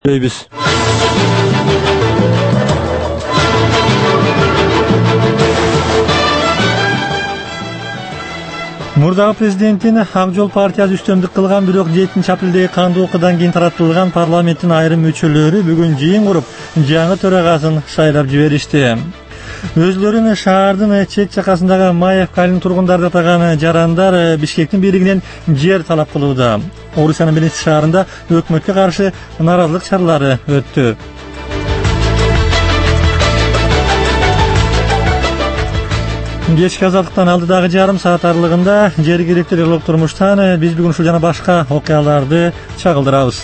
Biz. Мурдагы президенттин Ак жол партиясы үстөмдүк кылган, бирок 7-апрелдеги кандуу окуудан кийин таратылган парламенттин айрым мүчөлөрү бүгүн жыйын куруп, жаңы төрагасын шайлап жиберишти. Өзлөрүн шаардын чет жакасындагы Маевка айылынын тургундары атаган жарандар Бишкектин бийлигинен жер талап кылууда. Орусиянын Белинск шаарында өкмөткө каршы наразылык чаралары өттү. Кечки азаттыктан алдыдагы жарым саат аралыгында жергиликтүү реалдык турмуштан биз бүгүн ушул жана башка окуяларды чагылдырабыз.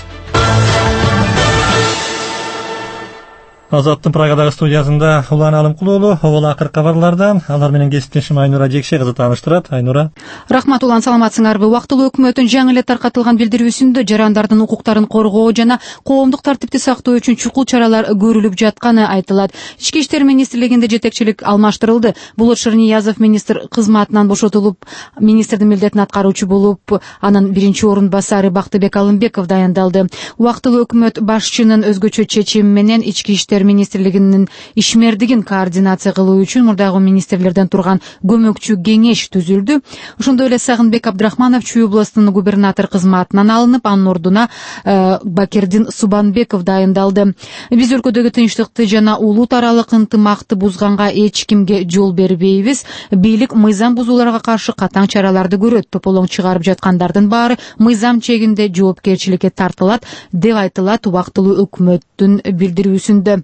Азаттын Прагадагы студиясында Улан Алымкулуулу Обол акыркы кабарлардан алар менен кесиптешим Айнура Жекше кызы тааныштырат. Айнура. Рахмат Улан, саламатсыңарбы? Убактылуу өкмөттүн жаңы эле таркатылган билдирүүсүндө жарандардын укуктарын коргоо жана коомдук тартипти сактоо үчүн чукул чаралар көрүлүп жатканы айтылат. Ички иштер министрлигинде жетекчилик алмаштырылды. Булат Шырниязов министр кызматынан бошотулуп, министрдин милдетин аткаруучу болуп, анын биринчи орун басары Бактыбек Алымбеков дайындалды. Убактылуу өкмөт башчынын өзгөчө чечими менен ички иштер министрлигинин ишмердигин координация кылуу үчүн мурдагы министрлерден турган көмөкчү кеңеш түзүлдү. Ошондой эле Сагынбек Абдрахманов Чүй областынын губернатор кызматынан алынып, анын ордуна Бакирдин Субанбеков дайындалды. Биз өлкөдөгү тынчтыкты жана улут аралык ынтымакты бузганга эч кимге жол бербейбиз. Бийлик мыйзам бузууларга каршы катаң чараларды көрөт. Тополоң чыгарып жаткандардын баары мыйзам чегинде жоопкерчиликке тартылат деп айтылат убактылуу өкмөттүн билдирүүсүндө.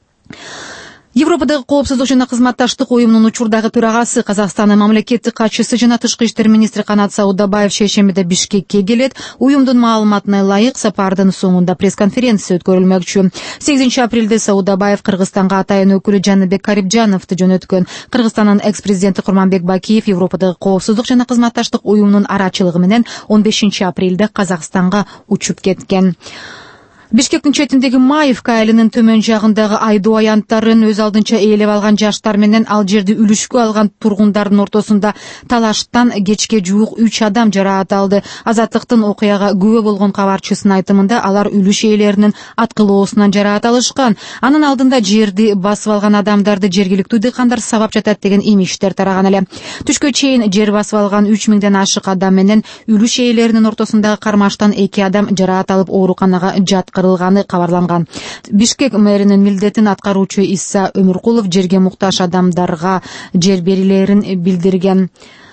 Европадагы коопсуздук жана кызматташтык уюмунун учурдагы төрагасы, Казакстандын мамлекеттик катчысы жана тышкы иштер министри Канат Саудабаев шейшембиде Бишкекке келет. Уюмдун маалыматына ылайык, сапардын соңунда пресс-конференция өткөрүлмөкчү. 8-апрелде Саудабаев Кыргызстанга атайын өкүлү Жаныбек Карибжановду жөнөткөн. Кыргызстандын экс-президенти Курманбек Бакиев Европадагы коопсуздук жана кызматташтык уюмунун арачылыгы менен 15-апрелде Казакстанга учуп кеткен. Бишкектин четиндеги Маевка айылынын төмөн жагындагы айдоо аянттарын өз алдынча ээлеп алган жаштар менен ал жерди үлүшкө алган тургундардын ортосунда талаштан кечке жуук 3 адам жараат алды. Азаттыктын окуяга күбө болгон кабарчысынын айтымында алар үлүш ээлеринин аткылоосунан жараат алышкан. Анын алдында жерди басып алган адамдарды жергиликтүү дыйкандар сабап жатат деген имиштер тараган эле. Түшкө чейин жер басып алган 3000ден ашык адам менен үлүш ээлеринин ортосундагы кармаштан 2 адам жараат алып ооруканага жаткырылганы кабарланган. Бишкек мэринин милдетин аткаруучу Исса Өмүркулов жерге муктаж адамдарга жер берилерин билдирген.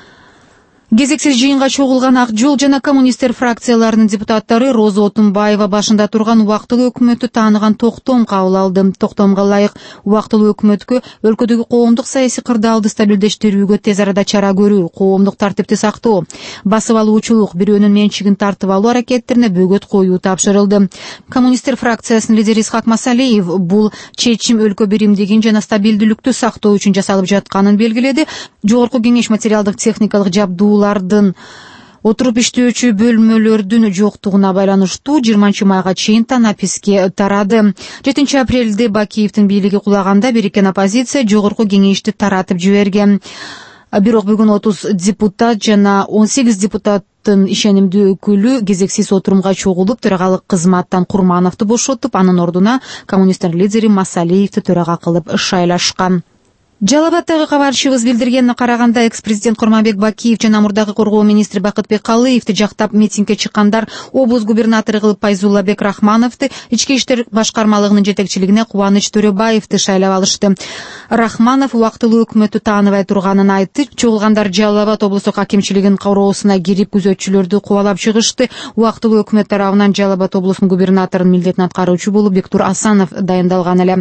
Кезексиз жыйынга чогулган Ак жол жана коммунисттер фракцияларынын депутаттары Роза Отунбаева башында турган убактылуу өкмөттү тааныган токтом кабыл алды. Токтомго ылайык убактылуу өкмөткө өлкөдөгү коомдук саясий кырдаалды стабилдештирүүгө тез арада чара көрүү, коомдук тартипти сактоо, басып алуучулук, бирөөнүн менчигин тартып алуу аракеттерине бөгөт коюу тапшырылды. Коммунисттер фракциясынын лидери Исхак Масалиев бул чечим өлкө биримдигин жана стабилдүүлүктү сактоо үчүн жасалып жатканын белгиледи. Жогорку кеңеш материалдык техникалык жабдуулардын отуруп иштөөчү бөлмөлөрдүн жоктугуна байланыштуу 20-майга чейин танаписке тарады. 7-апрелде Бакиевдин бийлиги кулаганда бириккен оппозиция жогорку кеңешти таратып жиберген. Бирок бүгүн 30 депутат жана 18 депутаттын ишенимдүү өкүлү кезексиз отурумга чогулуп, төрагалык кызматтан Курмановду бошотуп, анын ордуна коммунисттер лидери Масалиевди төрага кылып шайлашкан. Жалал-Абадтагы кабарчыбыз билдиргенине караганда, экс-президент Курманбек Бакиев жана мурдагы коргоо министри Бакытбек Калыевди жактап митингге чыккандар облус губернатору кылып Пайзуллабек Рахмановду, ички иштер башкармалыгынын жетекчилигине Кубаныч Төрөбаевди шайлап алышты. Рахманов убактылуу өкмөттү тааныбай турганын айтып, чогулгандар Жалал-Абад облустук акимчилигинин короосуна кирип күзөтчүлөрдү кубалап чыгышты. Убактылуу өкмөт тарабынан Жалал-Абад облусунун губернаторунун милдетин аткаруучу болуп Бектур Асанов дайындалган эле.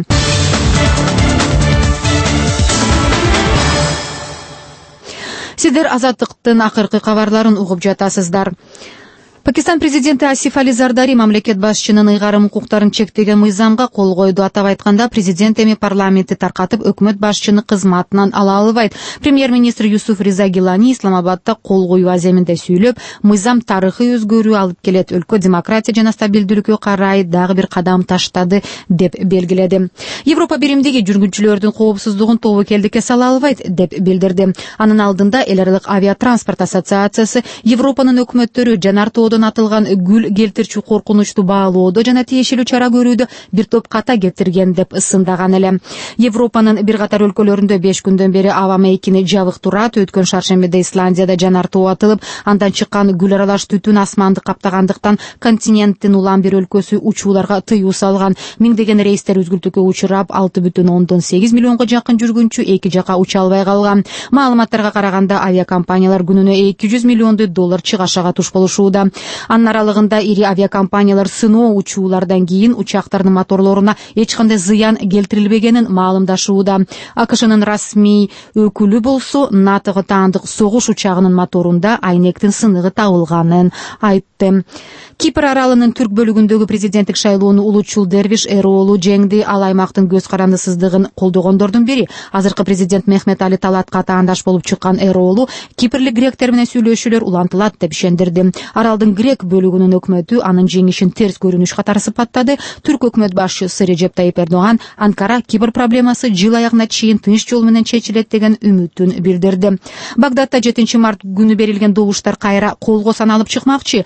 Сиздер Азаттыктын акыркы кабарларын угуп жатасыздар. Пакистан президенти Асиф Али Зардари мамлекет башчынын ыйгарым укуктарын чектеген мыйзамга кол койду. Атап айтканда, президент эми парламентти таркатып, өкмөт башчыны кызматынан ала албайт. Премьер-министр Юсуф Риза Гилани Исламабадда кол коюу аземинде сүйлөп, мыйзам тарыхый өзгөрүү алып келет, өлкө демократия жана стабилдүүлүккө карай дагы бир кадам таштады деп белгиледи. Европа биримдиги жүргүнчүлөрдүн коопсуздугун тобокелдикке сала албайт деп билдирди. Анын алдында эл аралык авиатранспорт ассоциациясы Европанын өкмөттөрү жанар тоодо жолдон атылган гүл келтирчү коркунучту баалоодо жана тиешелүү чара көрүүдө бир топ ката келтирген деп ысындаган эле. Европанын бир катар өлкөлөрүндө 5 күндөн бери аба мейкини жабык турат. Өткөн шаршембиде Исландияда жанар тоо атылып, андан чыккан гүл аралаш түтүн асманды каптагандыктан континенттин улам бир өлкөсү учууларга тыюу салган. Миңдеген рейстер үзгүлтүүгө учурап, 6,8 миллионго жакын жүргүнчү эки жака уча албай калган. Маалыматтарга караганда, авиакомпаниялар күнүнө $200 миллион чыгашага туш болушууда. Анын аралыгында ири авиакомпаниялар сыноо учуулардан кийин учактардын моторлоруна эч кандай зыян келтирилбегенин маалымдашууда. АКШнын расмий өкүлү болсо НАТОго таандык согуш учагынын моторунда айнектин сыныгы табылганын айтты. Кипр аралынын түрк бөлүгүндөгү президенттик шайлоону улутчул Дервиш Эроолу жеңди. Ал аймактын көз карандысыздыгын колдогондордун бири. Азыркы президент Мехмет Али Талатка таандаш болуп чыккан Эроолу кипрлик гректер менен сүйлөшүүлөр улантылат деп ишендирди. Аралдын грек бөлүгүнүн өкмөтү анын жеңишин терс көрүнүш катары сыпаттады. Түрк өкмөт башчысы Режеп Тайип Эрдоган Анкара Кипр проблемасы жыл аягына чейин тынч жол менен чечилет деген үмүтүн билдирди. Багдадта 7 март күнү берилген добуштар кайра колго саналып чыкмакчы.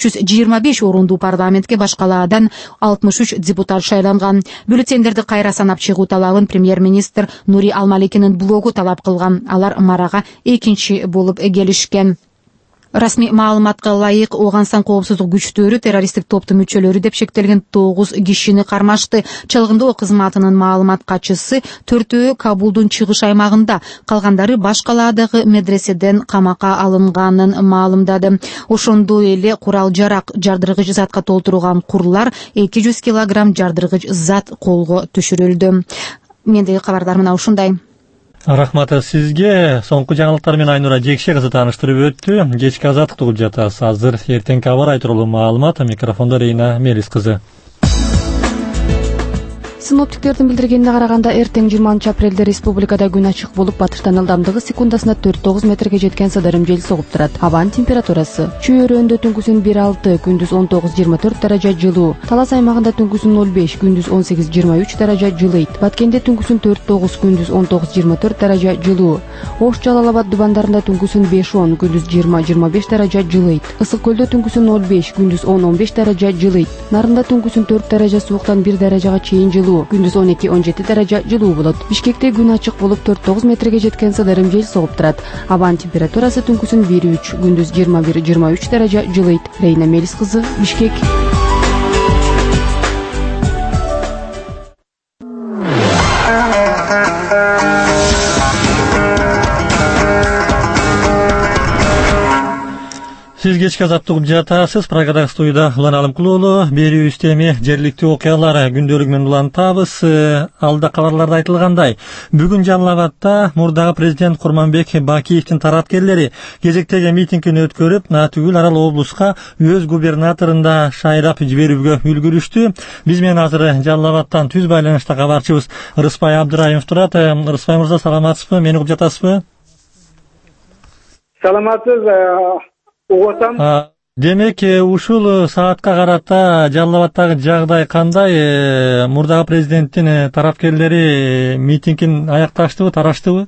325 орундуу парламентке башкалаадан 63 депутат шайланган. Бюллетендерди кайра санап чыгуу талабын премьер-министр Нури Алмаликинин блогу талап кылган. Алар марага экинчи болуп келишкен. Расмий маалыматка ылайык, Ооганстан коопсуздук күчтөрү террористтик топтун мүчөлөрү деп шектелген 9 кишини кармашты. Чалгындоо кызматынын маалымат катчысы 4-өө Кабулдун чыгыш аймагында, калгандары башкалаадагы медреседен камакка алынганын маалымдады. Ошондой эле курал-жарак, жардыргыч затка толтурулган курлар, 200 килограмм жардыргыч зат колго түшүрүлдү. Мендеги кабардар мына ушундай. Рахмат сизге. Соңку жаңылыктар менен Айнура Жекше кызы тааныштырып өттү. Кечки азаттыкты угуп жатасыз. Азыр эртеңки кабар тууралуу маалымат. Микрофондо Рейна Мелис кызы. Синоптиктердин билдиргенине караганда, эртең 20 апрелде республикада күн ачык болуп, батыштан ылдамдыгы секундасына 4-9 метрге жеткен сыдырым жел согуп турат. Абанын температурасы: Чүй өрөөндө түнкүсүн 1-6, күндүз 19-24 даража жылуу. Талас аймагында түнкүсүн 0-5, күндүз 18-23 даража жылыйт. Баткенде түнкүсүн 4-9, күндүз 19-24 даража жылуу. Ош, Жалал-Абад дубандарында түнкүсүн 5-10, күндүз 20-25 даража жылыйт. Ысык көлдө түнкүсүн 0-5, күндүз 10-15 даража жылыйт. Нарында түнкүсүн 4 даража сууктан 1 даражага чейин жылуу. Күндүз 12-17 даража жылуу болот. Бишкекте күн ачык болуп, 4-9 метрге жеткен сыдырым жел согуп турат. Абанын температурасы түнкүсүн 1-3, күндүз 21-23 даража жылыйт. Рейна Мелис кызы, Бишкек. Сиз кечки азаттык угуп жатасыз. Прагадагы студияда Улан Алымкулуулу. Берүүбүз теми жергиликтүү окуялар күндөлүгү менен улантабыз. Алда кабарларда айтылгандай, бүгүн Жалал-Абадта мурдагы президент Курманбек Бакиевдин тараткерлери кезектеги митингин өткөрүп, Натүгүл арал облуска өз губернаторун да шайлап жиберүүгө үлгүрүштү. Биз менен азыр Жалал-Абадтан түз байланышта кабарчыбыз Рыспай Абдыраимов турат. Рыспай мырза, саламатсызбы? Мени угуп жатасызбы? Саламатсыз. Демек, ушул саатка карата Жалал-Абадтагы жагдай кандай? Мурдагы президенттин тарапкерлери митингин аякташтыбы, тараштыбы?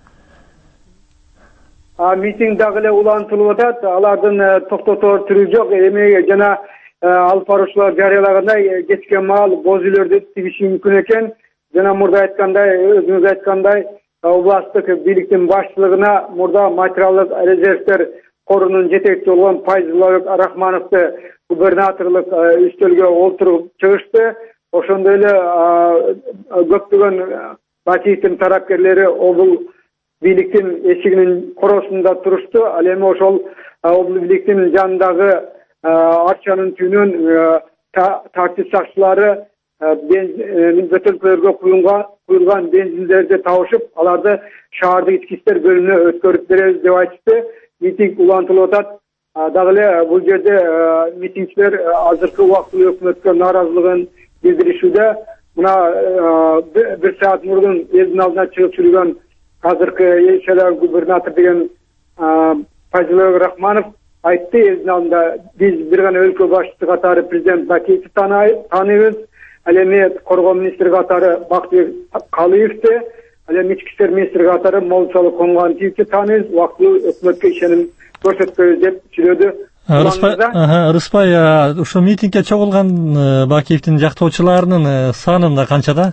Митинг дагы эле улантылып атат. Алардын токтотоор түрү жок. Эми жана алып баруучулар жарыялагандай кечке маал боз үйлөрдү тигиши мүмкүн экен. Жана мурда айткандай, өзүңүз айткандай, областтык бийликтин башчылыгына мурда материалдык резервдер корунун жетекчиси болгон Пайзулбек Рахмановду губернаторлук үстөлгө олтуруп чыгышты. Ошондой эле көптөгөн Бакиевдин тарапкерлери обул бийликтин эшигинин коросунда турушту. Ал эми ошол обул бийликтин жанындагы арчанын түбүнөн тартип сакчылары бөтөлкөлөргө куюлган бензиндерди табышып, аларды шаардык ички иштер бөлүмүнө өткөрүп беребиз деп айтышты. Митинг улантылып атат. Дагы эле бул жерде митингчилер азыркы убактылуу өкмөткө нааразылыгын билдиришүүдө. Мына бир саат мурдун элдин алдына чыгып сүйлөгөн азыркы эл губернатор деген Пайзулбек Рахманов айтты элдин алдында: биз бир гана өлкө башчысы катары президент Бакиевди тааныйбыз. Ал эми коргоо министри катары Бактыбек Калыевди, ал эми ички иштер министри катары Молчолук Комгантиевди тааныйбыз. Убактылуу өкмөткө ишеним көрсөтпөйбүз деп сүйлөдү Рыспай, ушул митингге чогулган Бакиевдин жактоочуларынын саны канчада?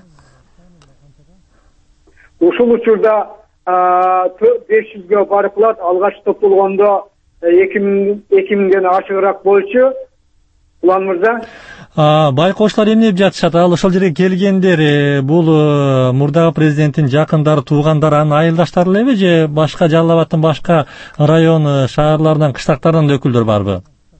Ушул учурда 500ге барып калат. Алгач топтолгондо 2000ден ашыгыраак болчу. Улан мырза. Байкоочулар эмне деп жатышат? Ал ошол жерге келгендер бул мурдагы президенттин жакындары, туугандары, анын айылдаштары элеби же башка Жалал Абадтын башка район шаарларынан, кыштактардан да өкүлдөр барбы?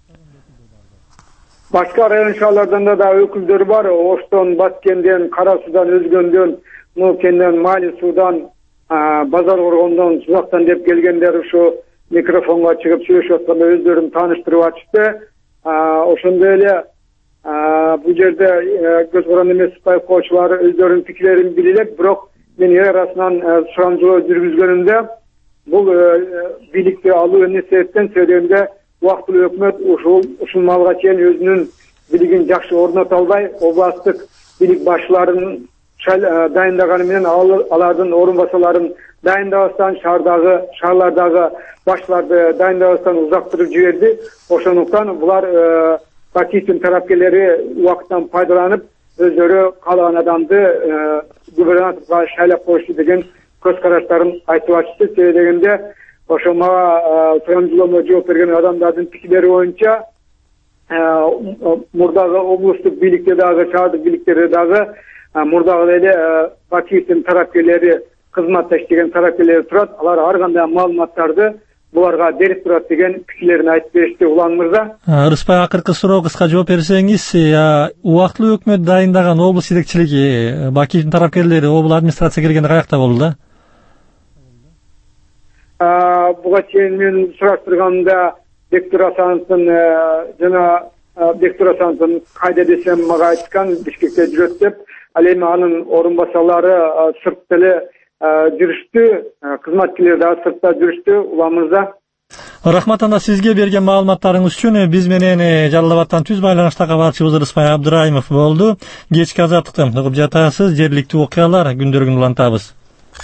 Башка район шаарлардан да өкүлдөр бар. Оштон, Баткенден, Кара Суудан, Өзгөндөн, Нуркенден, Мали Суудан, Базар Коргондон, Сузактан деп келгендер ушу микрофонго чыгып сүйлөшүп атканда өздөрүн тааныштырып атышты. Ошондой эле бул жерде көз каранды эмес байкоочулар өздөрүнүн пикирлерин билелек, бирок мен эл арасынан сурамжылоо жүргүзгөнүмдө бул бийликти алуу эмне себептен себебинде убактылуу өкмөт ушул малга чейин өзүнүн бийлигин жакшы орното албай, областтык бийлик башчыларын дайындаганы менен алардын орун басарларын дайындабастан, шаарлардагы башчыларды дайындабастан узактырып жиберди. Ошондуктан булар Бакиевдин тарапкерлери убакыттан пайдаланып, өздөрү каалаган адамды губернаторго шайлап коюшту деген көз караштарын айтып атышты. Себеби дегенде, ошо мага сурамжылоого жооп берген адамдардын пикирлери боюнча мурдагы облустук бийликте дагы, шаардык бийликтерде дагы мурдагы эле Бакиевдин тарапкерлери, кызматта иштеген тарапкерлери турат. Алар ар кандай маалыматтарды буларга берип турат деген пикирлерин айтып беришти. Улан мырза. Рыспай, акыркы суроо кыска жооп берсеңиз, убактылуу өкмөт дайындаган облус жетекчилиги, Бакиевдин тарапкерлери, обл администрация келгенде каякта болду да? Буга чейин мен сураштырганда Бектур Асановдун кайда десем мага айткан, Бишкекте жүрөт деп. Ал эми анын орун басарлары сыртта эле жүрүштү, кызматкерлер дагы сыртта жүрүштү. Улан мырза. Рахмат анда сизге берген маалыматтарыңыз үчүн. Биз менен Жалал Абадтан түз байланышта кабарчыбыз Рыспай Абдыраимов болду. Кечки азаттыкты угуп жатасыз. Жергиликтүү окуялар күндөрүн улантабыз.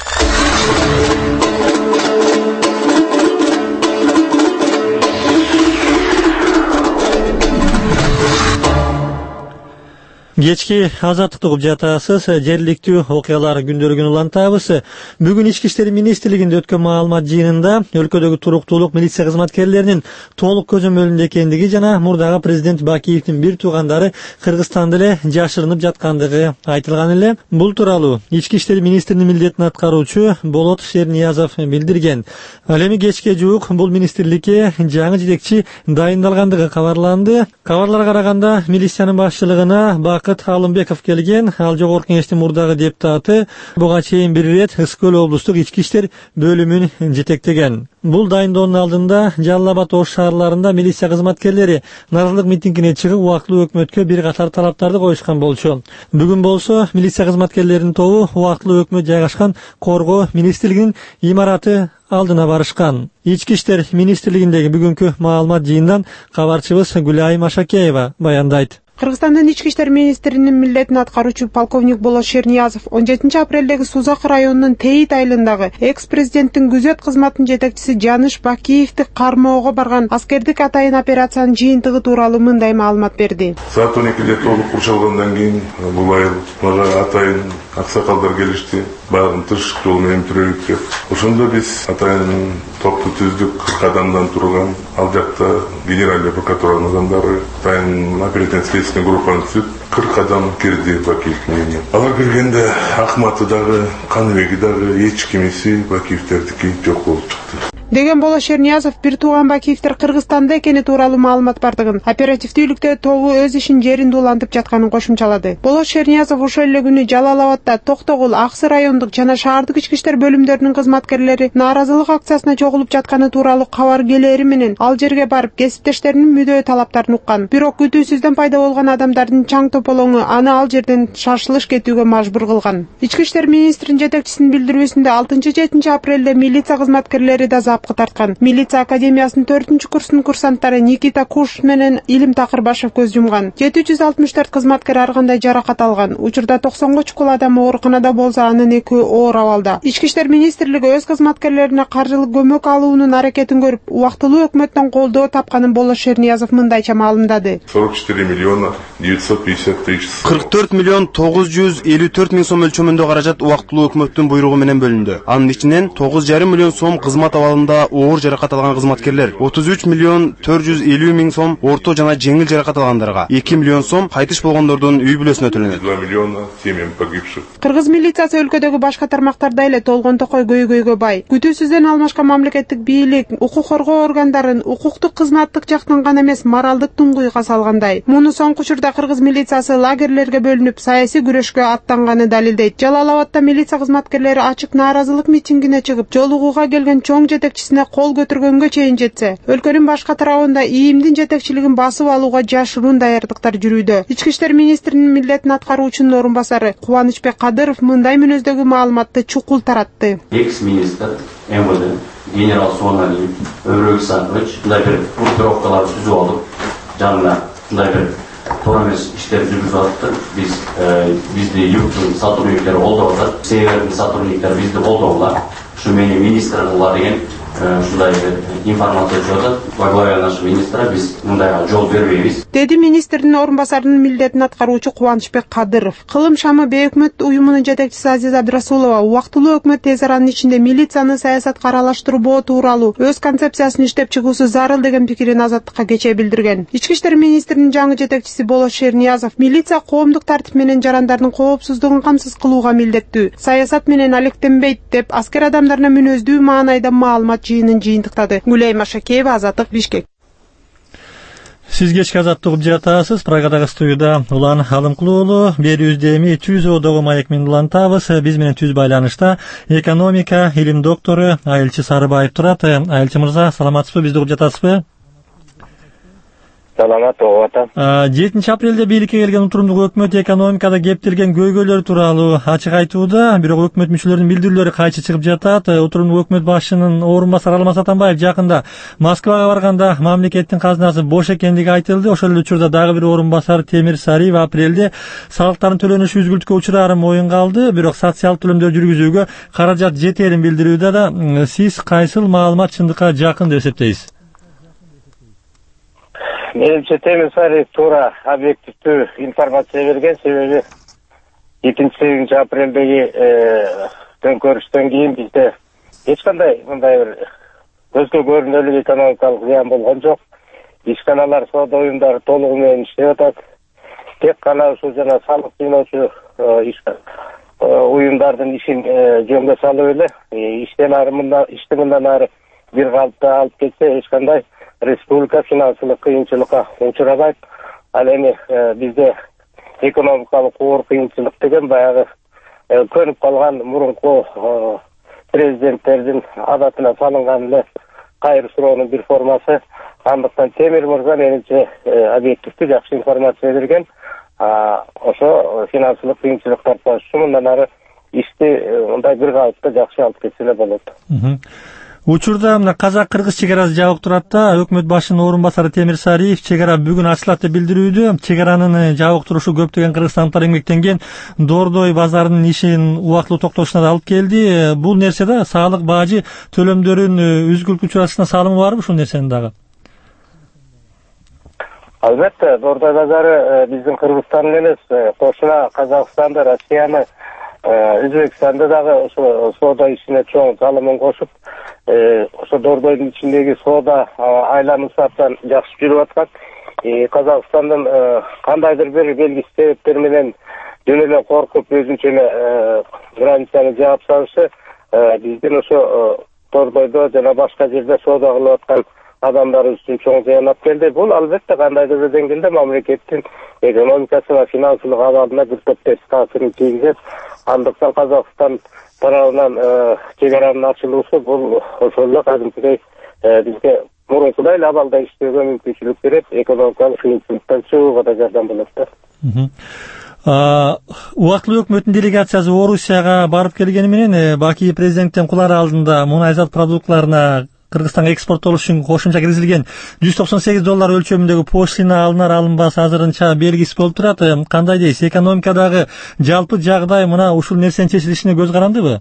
Кечки азаттыкты угуп жатасыз. Жергиликтүү окуялар күндөрүн улантабыз. Бүгүн Ички иштер министрлигинде өткөн маалымат жыйынында өлкөдөгү туруктуулук милиция кызматкерлеринин толук көзөмөлүндө экендиги жана мурдагы президент Бакиевдин бир туугандары Кыргызстанда эле жашырынып жаткандыгы айтылган эле. Бул тууралуу Ички иштер министринин милдетин аткаруучу Болот Шерниязов билдирген. Ал эми кечке жуук бул министрликке жаңы жетекчи дайындалгандыгы кабарланды. Кабарларга караганда милициянын башчылыгына Алымбеков келген. Ал жогорку кеңештин мурдагы депутаты, буга чейин бир ирет Ысык-Көл облустук ички иштер бөлүмүн жетектеген. Бул дайындоонун алдында Жалал Абад Ош шаарларында милиция кызматкерлери наразылык митингине чыгып, убактылуу өкмөткө бир катар талаптарды коюшкан болчу. Бүгүн болсо милиция кызматкерлеринин тобу убактылуу өкмөт жайгашкан Коргоо министрлигинин имараты алдына барышкан. Ички иштер министрлигиндеги бүгүнкү маалымат жыйындан кабарчыбыз Гүлайым Ашакеева баяндайт. Кыргызстандын ички иштер министринин милдетин аткаруучу полковник Болот Шерниязов 17 апрелдеги Сузак районунун Тейит айылындагы экс-президенттин күзөт кызматынын жетекчиси Жаныш Бакиевди кармоого барган аскердик атайын операциянын жыйынтыгы тууралуу мындай маалымат берди. Саат 12-де толук курчалгандан кийин бул айылга атайын аксакалдар келишти. Багын тыш жол менен түрөйүк деп. Ошондо биз атайын топту түздүк, 40 адамдан турган. Ал жакта генеральный прокуратуранын адамдары, атайын оперативно-следственный группаны түзүп, 40 адам кирди Бакиевдин үйүнө. Алар киргенде Акматы дагы, Каныбеги дагы, эч кимиси Бакиевдердики жок болуп чыкты. Деген Болот Шерниязов бир тууган Бакиевдер Кыргызстанда экени тууралуу маалымат бардыгын, оперативдүүлүктө тобу өз ишин жеринде улантып жатканын кошумчалады. Болот Шерниязов ошол эле күнү Жалал Абадта Токтогул, Аксы райондук жана шаардык ички иштер бөлүмдөрүнүн кызматкерлери нааразылык акциясына чогулуп жатканы тууралуу кабар келери менен ал жерге барып кесиптештеринин мүдөө талаптарын уккан. Бирок күтүүсүздөн пайда болгон адамдардын чаң тополоңу аны ал жерден шашылыш кетүүгө мажбур кылган. Ички иштер министринин жетекчисинин билдирүүсүндө 6-7 апрелде милиция кызматкерлери да талапка тарткан. Милиция академиясынын 4-курсунун курсанттары Никита Куш менен Илим Такырбашев көз жумган. 764 кызматкер ар кандай жаракат алган. Учурда 90га чукул адам ооруканада болсо, анын 2 оор абалда. Ички иштер министрлиги өз кызматкерлерине каржылык көмөк алуунун аракетин көрүп, убактылуу өкмөттөн колдоо тапканын Болош Шерниязов мындайча маалымдады. 44 миллиона 950 тысяч. 44 миллион 954 миң сом өлчөмүндө каражат убактылуу өкмөттүн буйругу менен бөлүндү. Анын ичинен 9,5 миллион сом кызмат абалында оор жаракат алган кызматкерлер, 33 миллион 450 миң сом орто жана жеңил жаракат алгандарга, 2 миллион сом кайтыш болгондордун үй бүлөсүнө төлөнөт. 2 миллиона семьям погибших. Кыргыз милициясы өлкөдөгү башка тармактарда эле толгон токой көйгөйгө бай. Күтүүсүздөн алмашкан мамлекеттик бийлик укук коргоо органдарын укуктук кызматтык жактан гана эмес, моралдык туңгуйга салгандай. Муну соңку учурда кыргыз милициясы лагерлерге бөлүнүп, саясий күрөшкө аттанганы далилдейт. Жалал Абадта милиция кызматкерлери ачык нааразылык митингине чыгып, жолугууга келген чоң жетекчисине кол көтөргөнгө чейин жетсе, өлкөнүн башка тарабында ИИМдин жетекчилигин басып алууга жашыруун даярдыктар жүрүүдө. Ички иштер министринин милдетин аткаруучунун орун басары Кубанычбек Кадыров мындай мүнөздөгү маалыматты чукул таратты. Экс-министр МВД генерал Суаналиев Өмүрбек Исакович мындай бир группировкалар түзүп алып, жанына мындай бир туура эмес иштер жүргүзүп атты. Бизди югтун сотрудниктери колдоп атат, севердин сотрудниктери бизди колдогула. Ушу мени министр кылгыла деген ушундай информация чыгып атат. Во главе нашего министра биз мындайга жол бербейбиз, деди министрдин орун басарынын милдетин аткаруучу Кубанычбек Кадыров. Кылым шамы бейөкмөт уюмунун жетекчиси Азиза Абдрасулова убактылуу өкмөт тез аранын ичинде милицияны саясатка аралаштырбоо тууралуу өз концепциясын иштеп чыгуусу зарыл деген пикирин Азаттыкка кечээ билдирген. Ички иштер министринин жаңы жетекчиси Болош Шерниязов милиция коомдук тартип менен жарандардын коопсуздугун камсыз кылууга милдеттүү, саясат менен алектенбейт деп аскер адамдарына мүнөздүү маанайда маалымат жыйынын жыйынтыктады. Гүлайма Шакеева, Азаттык, Бишкек. Сиз кечки Азаттык угуп жатасыз. Прагадагы студияда Улан Алымкулуу уулу, берүүбүздө эми түз одогу маек менен улантабыз. Биз менен түз байланышта экономика илим доктору Айылчы Сарыбаев турат. Айылчы мырза, саламатсызбы? Бизди угуп жатасызбы? Саламат, угуп атам. 7 апрелде бийликке келген утурумдук өкмөт экономикада кептелген көйгөйлөр тууралуу ачык айтууда, бирок өкмөт мүчөлөрүнүн билдирүүлөрү кайчы чыгып жатат. Утурумдук өкмөт башчынын орун басары Алмаз Атамбаев жакында Москвага барганда мамлекеттин казынасы бош экендиги айтылды. Ошол эле учурда дагы бир орун басары Темир Сариев апрелде салыктардын төлөнүшү үзгүлтүккө учурары моюнга алды, бирок социалдык төлөмдөрдү жүргүзүүгө каражат жетээрин билдирүүдө да сиз кайсыл маалымат чындыкка жакын деп эсептейсиз? Менимче Темир Сариев туура объективдүү информация берген, себеби 7 апрелдеги төңкөрүштөн кийин бизде эч кандай мындай бир көзгө көрүнөлүк экономикалык зыян болгон жок. Ишканалар, соода уюмдары толугу менен иштеп атат. Тек гана ушул жана салык жыйноочу уюмдардын ишин жөнгө салып эле ишти мындан ары бир калыпта алып кетсе эч кандай республика финансылык кыйынчылыкка учурабайт. Ал эми бизде экономикалык оор кыйынчылык деген баягы көнүп калган мурунку президенттердин адатына салынган эле кайыр суроонун бир формасы. Андыктан Темир мырза менимче объективдүү жакшы информация берген. Ошо финансылык кыйынчылыктар боюнча мындан ары ишти мындай бир калыпта жакшы алып кетсе эле болот. Учурда мына казак-кыргыз чегарасы жабык турат да, өкмөт башчынын орун басары Темир Сариев чегара бүгүн ачылат деп билдирүүдө. Чегаранын жабык турушу көптөгөн кыргызстандыктар эмгектенген Дордой базарынын ишин убактылуу токтотушуна да алып келди. Бул нерсе да салык бажы төлөмдөрүн үзгүлтүккө учурашына салымы барбы ушул нерсенин дагы? Албетте, Дордой базары биздин Кыргызстандын эмес, кошуна Казакстанды, Россияны, Өзбекстанды дагы ошо соода ишине чоң салымын кошуп, ошо Дордойдун ичиндеги соода айлануу сааттан жакшы жүрүп аткан. Казакстандын кандайдыр бир белгисиз себептер менен жөн эле коркуп өзүнчө эле границаны жаап салышы биздин ошо Дордойдо жана башка жерде соода кылып аткан адамдарыбыз үчүн чоң зыян алып келди. Бул албетте кандайдыр бир деңгээлде мамлекеттин экономикасына, финансылык абалына бир топ терс таасирин тийгизет. Андыктан Казакстан тарабынан чегаранын ачылуусу бул ошол эле кадимкидей бизге мурункудай эле абалда иштөөгө мүмкүнчүлүк берет, экономикалык кыйынчылыктан чыгууга да жардам болот да. Убактылуу өкмөттүн делегациясы Орусияга барып келгени менен Баки президенттин кулары алдында мунай зат продуктларына Кыргызстанга экспорттолуш үчүн кошумча киргизилген $198 өлчөмүндөгү пошлина алынар-алынбас азырынча белгисиз болуп турат. Кандай дейсиз, экономикадагы жалпы жагдай мына ушул нерсенин чечилишине көз карандыбы?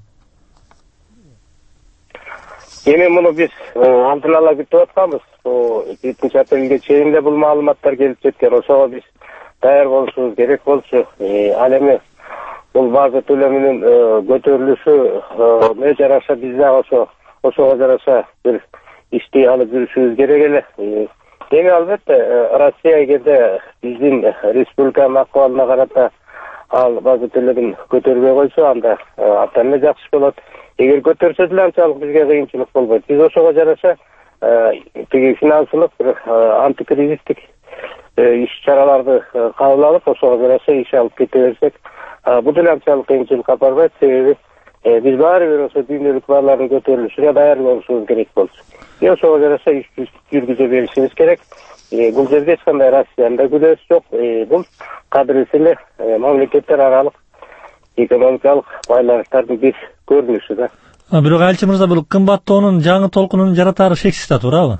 Эми муну биз алдын ала күтүп атканбыз. 7-апрелге чейин эле бул маалыматтар келип жеткен. Ошого биз даяр болушубуз керек болчу. Ал эми бул база төлөмүнүн көтөрүлүшү жараша биз дагы ошого жараша бир ишти алып жүрүшүбүз керек эле. Эми албетте Россия келде биздин республиканын акыбалына карата ал база төлөмүн көтөрбөй койсо, анда абдан эле жакшы болот. Эгер көтөрсө деле анчалык бизге кыйынчылык болбойт. Биз ошого жараша тиги финансылык антикризистик иш-чараларды кабыл алып, ошого жараша иш алып кете берсек, бул деле анчалык кыйынчылыкка апарбайт. Себеби биз баары бир ошо дүйнөлүк баалардын көтөрүлүшүнө даяр болушубуз керек болчу. Ошого жараша иш жүргүзө беришибиз керек. Бул жерде эч кандай Россиянын да күнөөсү жок. Бул кадырысы эле мамлекеттер аралык экономикалык байланыштардын бир көрүнүшү да. Бирок Элчи мырза, бул кымбаттоонун жаңы толкунун жаратары шексиз да, туурабы?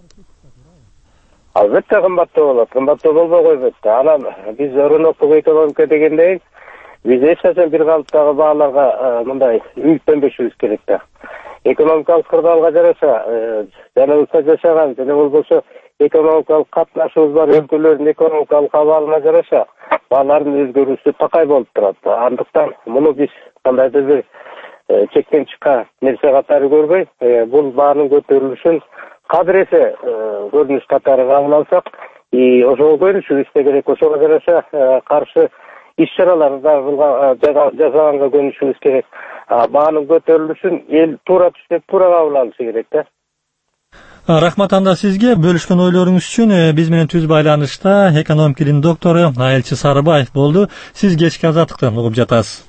Албетте кымбаттоо болот. Кымбаттоо болбой койбойт. Анан биз рыноктук экономика дегендей, биз эч качан бир калыптагы бааларга мындай үмүттөнбөшүбүз керек да. Экономикалык кырдаалга жараша жаныбызда жашаган жана болбосо экономикалык катнашыбыз бар өлкөлөрдүн экономикалык абалына жараша баалардын өзгөрүүсү такай болуп турат. Андыктан муну биз кандайдыр бир чектен чыккан нерсе катары көрбөй, бул баанын көтөрүлүшүн кадыресе көрүнүш катары кабыл алсак, ошого көнүшүбүз керек. Ошого жараша каршы иш-чараларды жасаганга көнүшүбүз керек. Баанын көтөрүлүшүн эл туура түшүнүп, туура кабыл алышы керек да. Рахмат анда сизге бөлүшкөн ойлоруңуз үчүн. Биз менен түз байланышта экономика илиминин доктору Элчи Сарыбаев болду. Сиз кечки азаттыкты угуп жатасыз.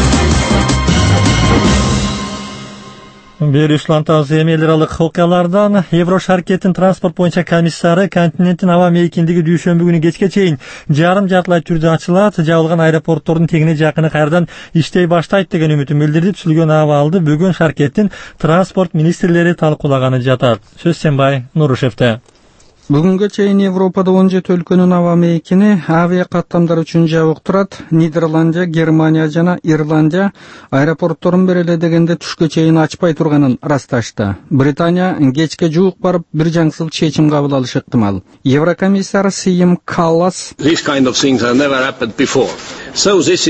Бери ушулантабыз эми эл аралык окуялардан. Евро шаркеттин транспорт боюнча комиссары континенттин аба мейкиндиги дүйшөмбү күнү кечке чейин жарым-жартылай түрдө ачылат, жабылган аэропорттордун тегине жакыны кайрадан иштей баштайт деген үмүтүн билдирди. Түзүлгөн абалды бүгүн шаркеттин транспорт министрлери талкуулаганы жатат. Сөз Сенбай Нурушевте. Бүгүнгө чейин Европада 17 өлкөнүн аба мейкини авиа каттамдар үчүн жабык турат. Нидерландия, Германия жана Ирландия аэропортторун береле дегенде түшкө чейин ачпай турганын расташты. Британия кечке жуук барып бир жаңсыл чечим кабыл алышы ыктымал. Еврокомиссар Сиим Каллас: These kind of things have never happened before. So this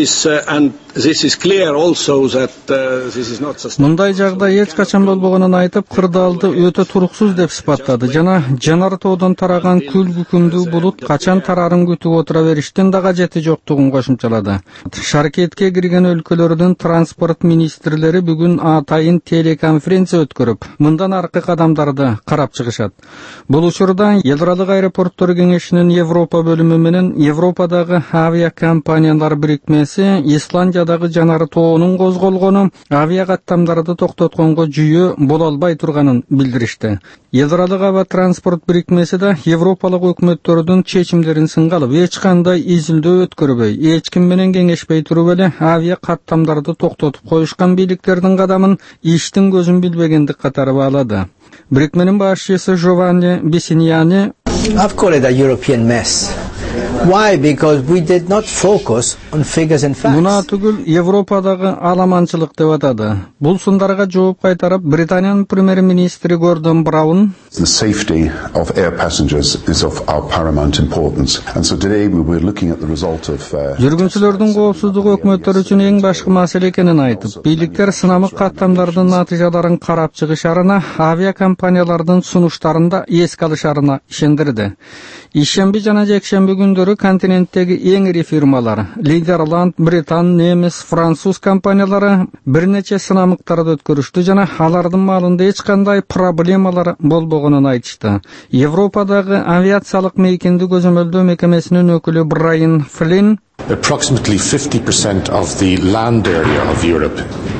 is clear also that this is not sustainable. Мындай жагдай эч качан болбогонун айтып, кырдаалды өтө туруксуз деп сыпаттады жана жанар тоодон тараган күлгүкүмдүү булут качан тарарын күтүп отура бериштин да кажети жоктугун кошумчалады. Шаркетке кирген өлкөлөрдүн транспорт министрлери бүгүн атайын телеконференция өткөрүп, мындан аркы кадамдарды карап чыгышат. Бул учурда эл аралык аэропорттор кеңешинин Европа бөлүмү менен Европадагы авиа компаниялар бирикмеси Исландиядагы жанары тоонун козголгону авиа каттамдарды токтотконго жүйө боло албай турганын билдиришти. Эл аралык аба транспорт бирикмеси да Европалык өкмөттөрдүн чечимдерин сынга алып, эч кандай изилдөө өткөрбөй, эч ким менен кеңешпей туруп эле авиа каттамдарды токтотуп коюшкан бийликтердин кадамын иштин көзүн билбегендик катары баалады. Бирикменин башчысы Giovanni Bisignani: I've called it a European mess. Why? Because we did not focus on figures and facts. Муна түгүл Европадагы аламанчылык деп атады. Бул сундарга жооп кайтарып, Британиянын премьер-министри Гордон Браун: The safety of air passengers is of our paramount importance. And so today we were looking at the result of жүргүнчүлөрдүн коопсуздугу өкмөттөр үчүн эң башкы маселе экенин айтып, бийликтер сынамык каттамдардын натыйжаларын карап чыгышарына, авиа компаниялардын сунуштарында эске алышарына ишендирди. Ишемби жана жекшемби күндөрү континенттеги эң ири фирмалар Нидерланд, Британ, Немис, Француз компаниялары бир нече сынамыктарды өткөрүштү жана алардын маалында эч кандай проблемалар болбогонун айтышты. Европадагы авиациялык мейкинди көзөмөлдөө мекемесинин өкүлү Брайан Флинн: Approximately 50% of the land area of Europe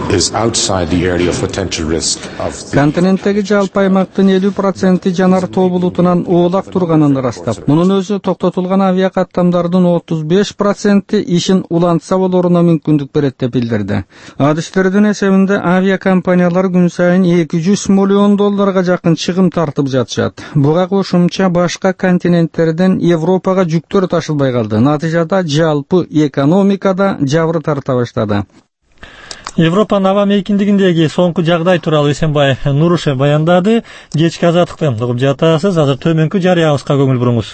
is outside the area of potential risk of Континенттеги жалпы аймактын 50% жанар тоо булутунан оолак турганын ырастап, мунун өзү токтотулган авиа каттамдардын 35% ишин улантса болоруна мүмкүндүк берет деп билдирди. Адыштердин эсебинде авиа компаниялар күн сайын $200 миллион жакын чыгым тартып жатышат. Буга кошумча башка континенттерден Европага жүктөр ташылбай калды. Натыйжада жалпы экономикада жабыр тарта баштады. Европанын аба мейкиндигиндеги соңку жагдай тууралуу Эсенбай Нурушев баяндады. Кечки азаттыкты угуп жатасыз. Азыр төмөнкү жарыябызга көңүл буруңуз.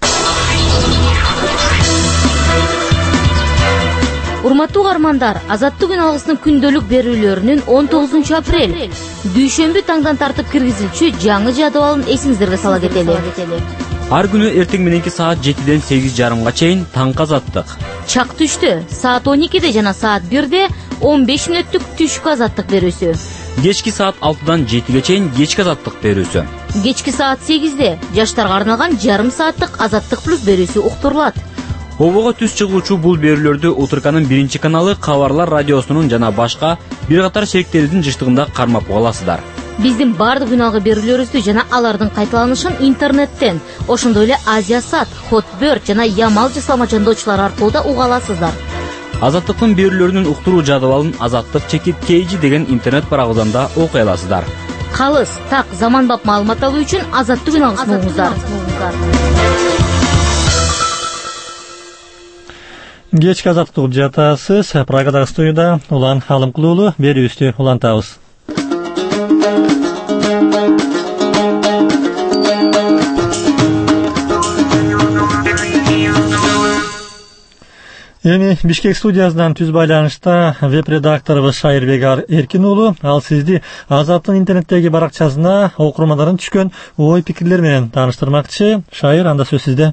Урматтуу угармандар, Азаттык күн алгысынын күндөлүк берүүлөрүнүн 19 апрель дүйшөмбү таңдан тартып киргизилчү жаңы жадыбалын эсиңиздерге сала кетели. Ар күнү эртең мененки саат 7-ден 8:30 чейин таңкы азаттык. Чак түштө саат 12-де жана саат 1-де 15 мүнөттүк түшкү азаттык берүүсү. Кечки саат 6-дан 7-ге чейин кечки азаттык берүүсү. Кечки саат 8-де жаштарга арналган жарым сааттык азаттык плюс берүүсү уктурулат. Обого түз чыгуучу бул берүүлөрдү Утурканын 1-каналы Кабарлар радиосунун жана башка бир катар шериктердин жыштыгында кармап аласыздар. Биздин бардык күн алгы берүүлөрүбүздү жана алардын кайталанышын интернеттен, ошондой эле Азиясат, Хотберт жана Ямал жасалма жандоочулар аркылуу да уга аласыздар. Азаттыктын берүүлөрүнүн уктуруу жадыбалын azattik.kg деген интернет барагыбыздан да окуй аласыздар. Калыс, так, заманбап маалымат алуу үчүн Азаттык күн алгысын угуңуздар. Кечки азаттык угуп жатасыз. Прагадагы студияда Улан Алымкулуу уулу берүүбүздү улантабыз. Эми Бишкек студиясынан түз байланышта веб-редакторубуз Шайырбек Эркин уулу, ал сизди Азаттын интернеттеги баракчасына окурмандардын түшкөн ой пикирлер менен тааныштырмакчы. Шайыр, анда сөз сизде.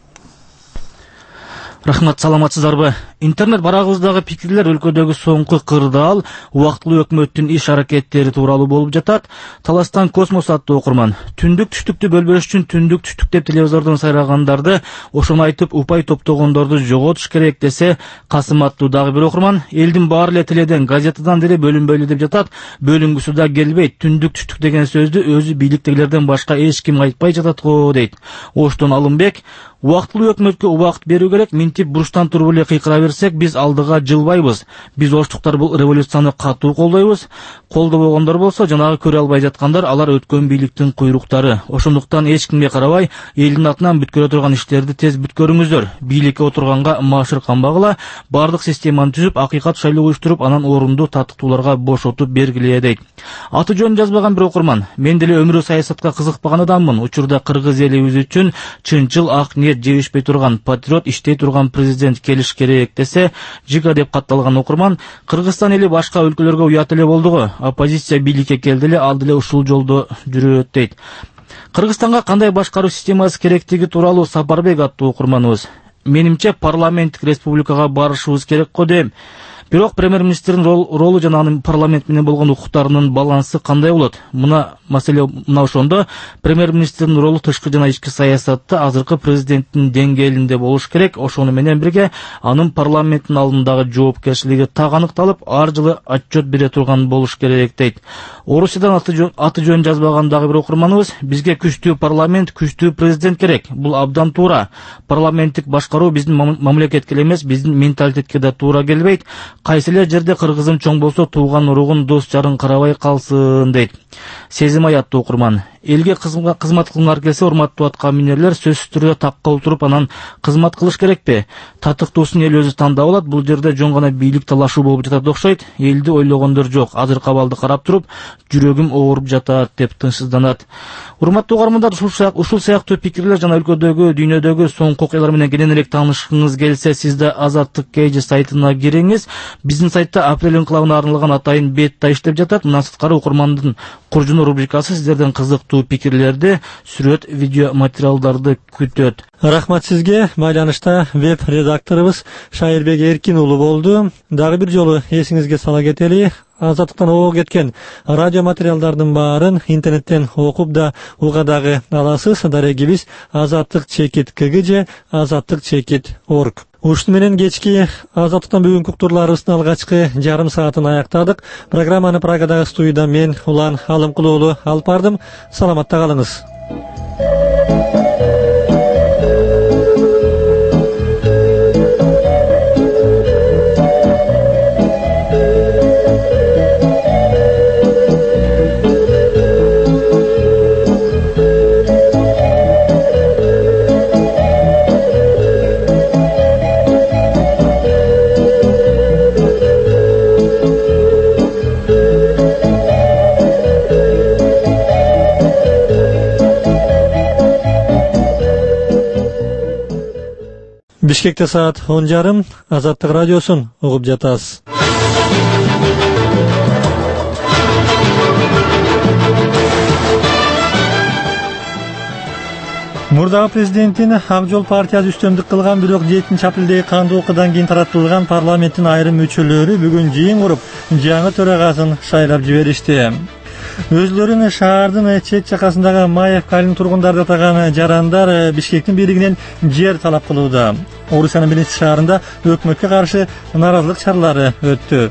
Рахмат, саламатсыздарбы? Интернет барагыбыздагы пикирлер өлкөдөгү соңку кырдаал, убактылуу өкмөттүн иш аракеттери тууралуу болуп жатат. Таластан Космос аттуу окурман түндүк түштүктү бөлбөш үчүн түндүк түштүк деп телевизордон сайрагандарды, ошону айтып упай топтогондорду жоготуш керек десе, Касым аттуу дагы бир окурман элдин баары эле тиледен, газетадан деле бөлүнбөйлү деп жатат. Бөлүнгүсү да келбейт. Түндүк түштүк деген сөздү өзү бийликтегилерден башка эч ким айтпай жатат го дейт. Оштон Алымбек убактылуу өкмөткө убакыт берүү керек, минтип буруштан туруп эле кыйкыра берсек, биз алдыга жылбайбыз. Биз оштуктар бул революцияны катуу колдойбуз. Колдобогондор болсо, жанагы көрө албай жаткандар, алар өткөн бийликтин куйруктары. Ошондуктан эч кимге карабай, элдин атынан бүткөрө турган иштерди тез бүткөрүңүздөр. Бийликке отурганга маашыр камбагыла, бардык системаны түзүп, акыйкат шайлоо уюштуруп, анан орунду таттыктууларга бошотуп бергиле дейт. Аты жөн жазбаган бир окурман: мен деле өмүрү саясатка кызыкпаган адаммын. Учурда кыргыз элибиз үчүн чынчыл ак ниет жебишпей турган патриот, иштей турган президент келиш керек десе, жига деп катталган окурман, Кыргызстан эли башка өлкөлөргө уят эле болду го. Оппозиция бийликке келди эле, ал деле ушул жолдо жүрөт дейт. Кыргызстанга кандай башкаруу системасы керектиги тууралуу Сапарбек аттуу окурманыбыз: менимче парламенттик республикага барышыбыз керек го дейм. Бирок премьер-министрдин ролу жана анын парламент менен болгон укуктарынын балансы кандай болот? Мына маселе мына ошондо премьер-министрдин ролу тышкы жана ички саясатта азыркы президенттин деңгээлинде болуш керек. Ошону менен бирге анын парламенттин алдындагы жоопкерчилиги так аныкталып, ар жылы отчет бере турган болуш керек дейт. Орусиядан аты жөн жазбаган дагы бир окурманыбыз: бизге күчтүү парламент, күчтүү президент керек. Бул абдан туура. Парламенттик башкаруу биздин мамлекетке эмес, биздин менталитетке да туура келбейт. Кайсы эле жерде кыргызым чоң болсо, тууган уругун, дос жарын карабай калсын дейт. Сезимай аттуу окурман: элге кызмат кылгыңар келсе, урматтуу атка минерлер, сөзсүз түрдө такка отуруп анан кызмат кылыш керекпи? Татыктуусун эл өзү тандап алат. Бул жерде жөн гана бийлик талашуу болуп жатат окшойт. Элди ойлогондор жок. Азыркы абалды карап туруп, жүрөгүм ооруп жатат деп тынчсызданат. Урматтуу угармандар, ушул сыяктуу пикирлер жана өлкөдөгү, дүйнөдөгү соңку окуялар менен кененирээк таанышкыңыз келсе, сиз да Азаттык.kg сайтына кириңиз. Биздин сайтта апрель инкылабына арналган атайын бет да иштеп жатат. Мындан сырткары окурмандын куржуну рубрикасы сиздерден кызыктуу пикирлерди, сүрөт, видео материалдарды күтөт. Рахмат сизге. Байланышта веб-редакторубуз Шайырбек Эркин уулу болду. Дагы бир жолу эсиңизге сала кетели. Азаттыктан ого кеткен радио материалдардын баарын интернеттен окуп да уга дагы аласыз. Дарегибиз azattik.kg же azattik.org. Ушуну менен кечки азаттыктан бүгүнкү уктурларыбыздын алгачкы жарым саатын аяктадык. Программаны Прагадагы студияда мен Улан Алымкулуулу алып бардым. Саламатта калыңыз. Бишкекте саат 10:30, Азаттык радиосун угуп жатасыз. Мурдагы президенттин Ак жол партиясы үстөмдүк кылган, бирок 7-апрелдеги кандуу окуудан кийин таратылган парламенттин айрым мүчөлөрү бүгүн жыйын куруп, жаңы төрагасын шайлап жиберишти. Өзлөрүн шаардын чет жакасындагы Маевка айылынын тургундары атаган жарандар Бишкектин бийлигинен жер талап кылууда. Орусиянын Белинец шаарында өкмөткө каршы наразылык чаралары өттү.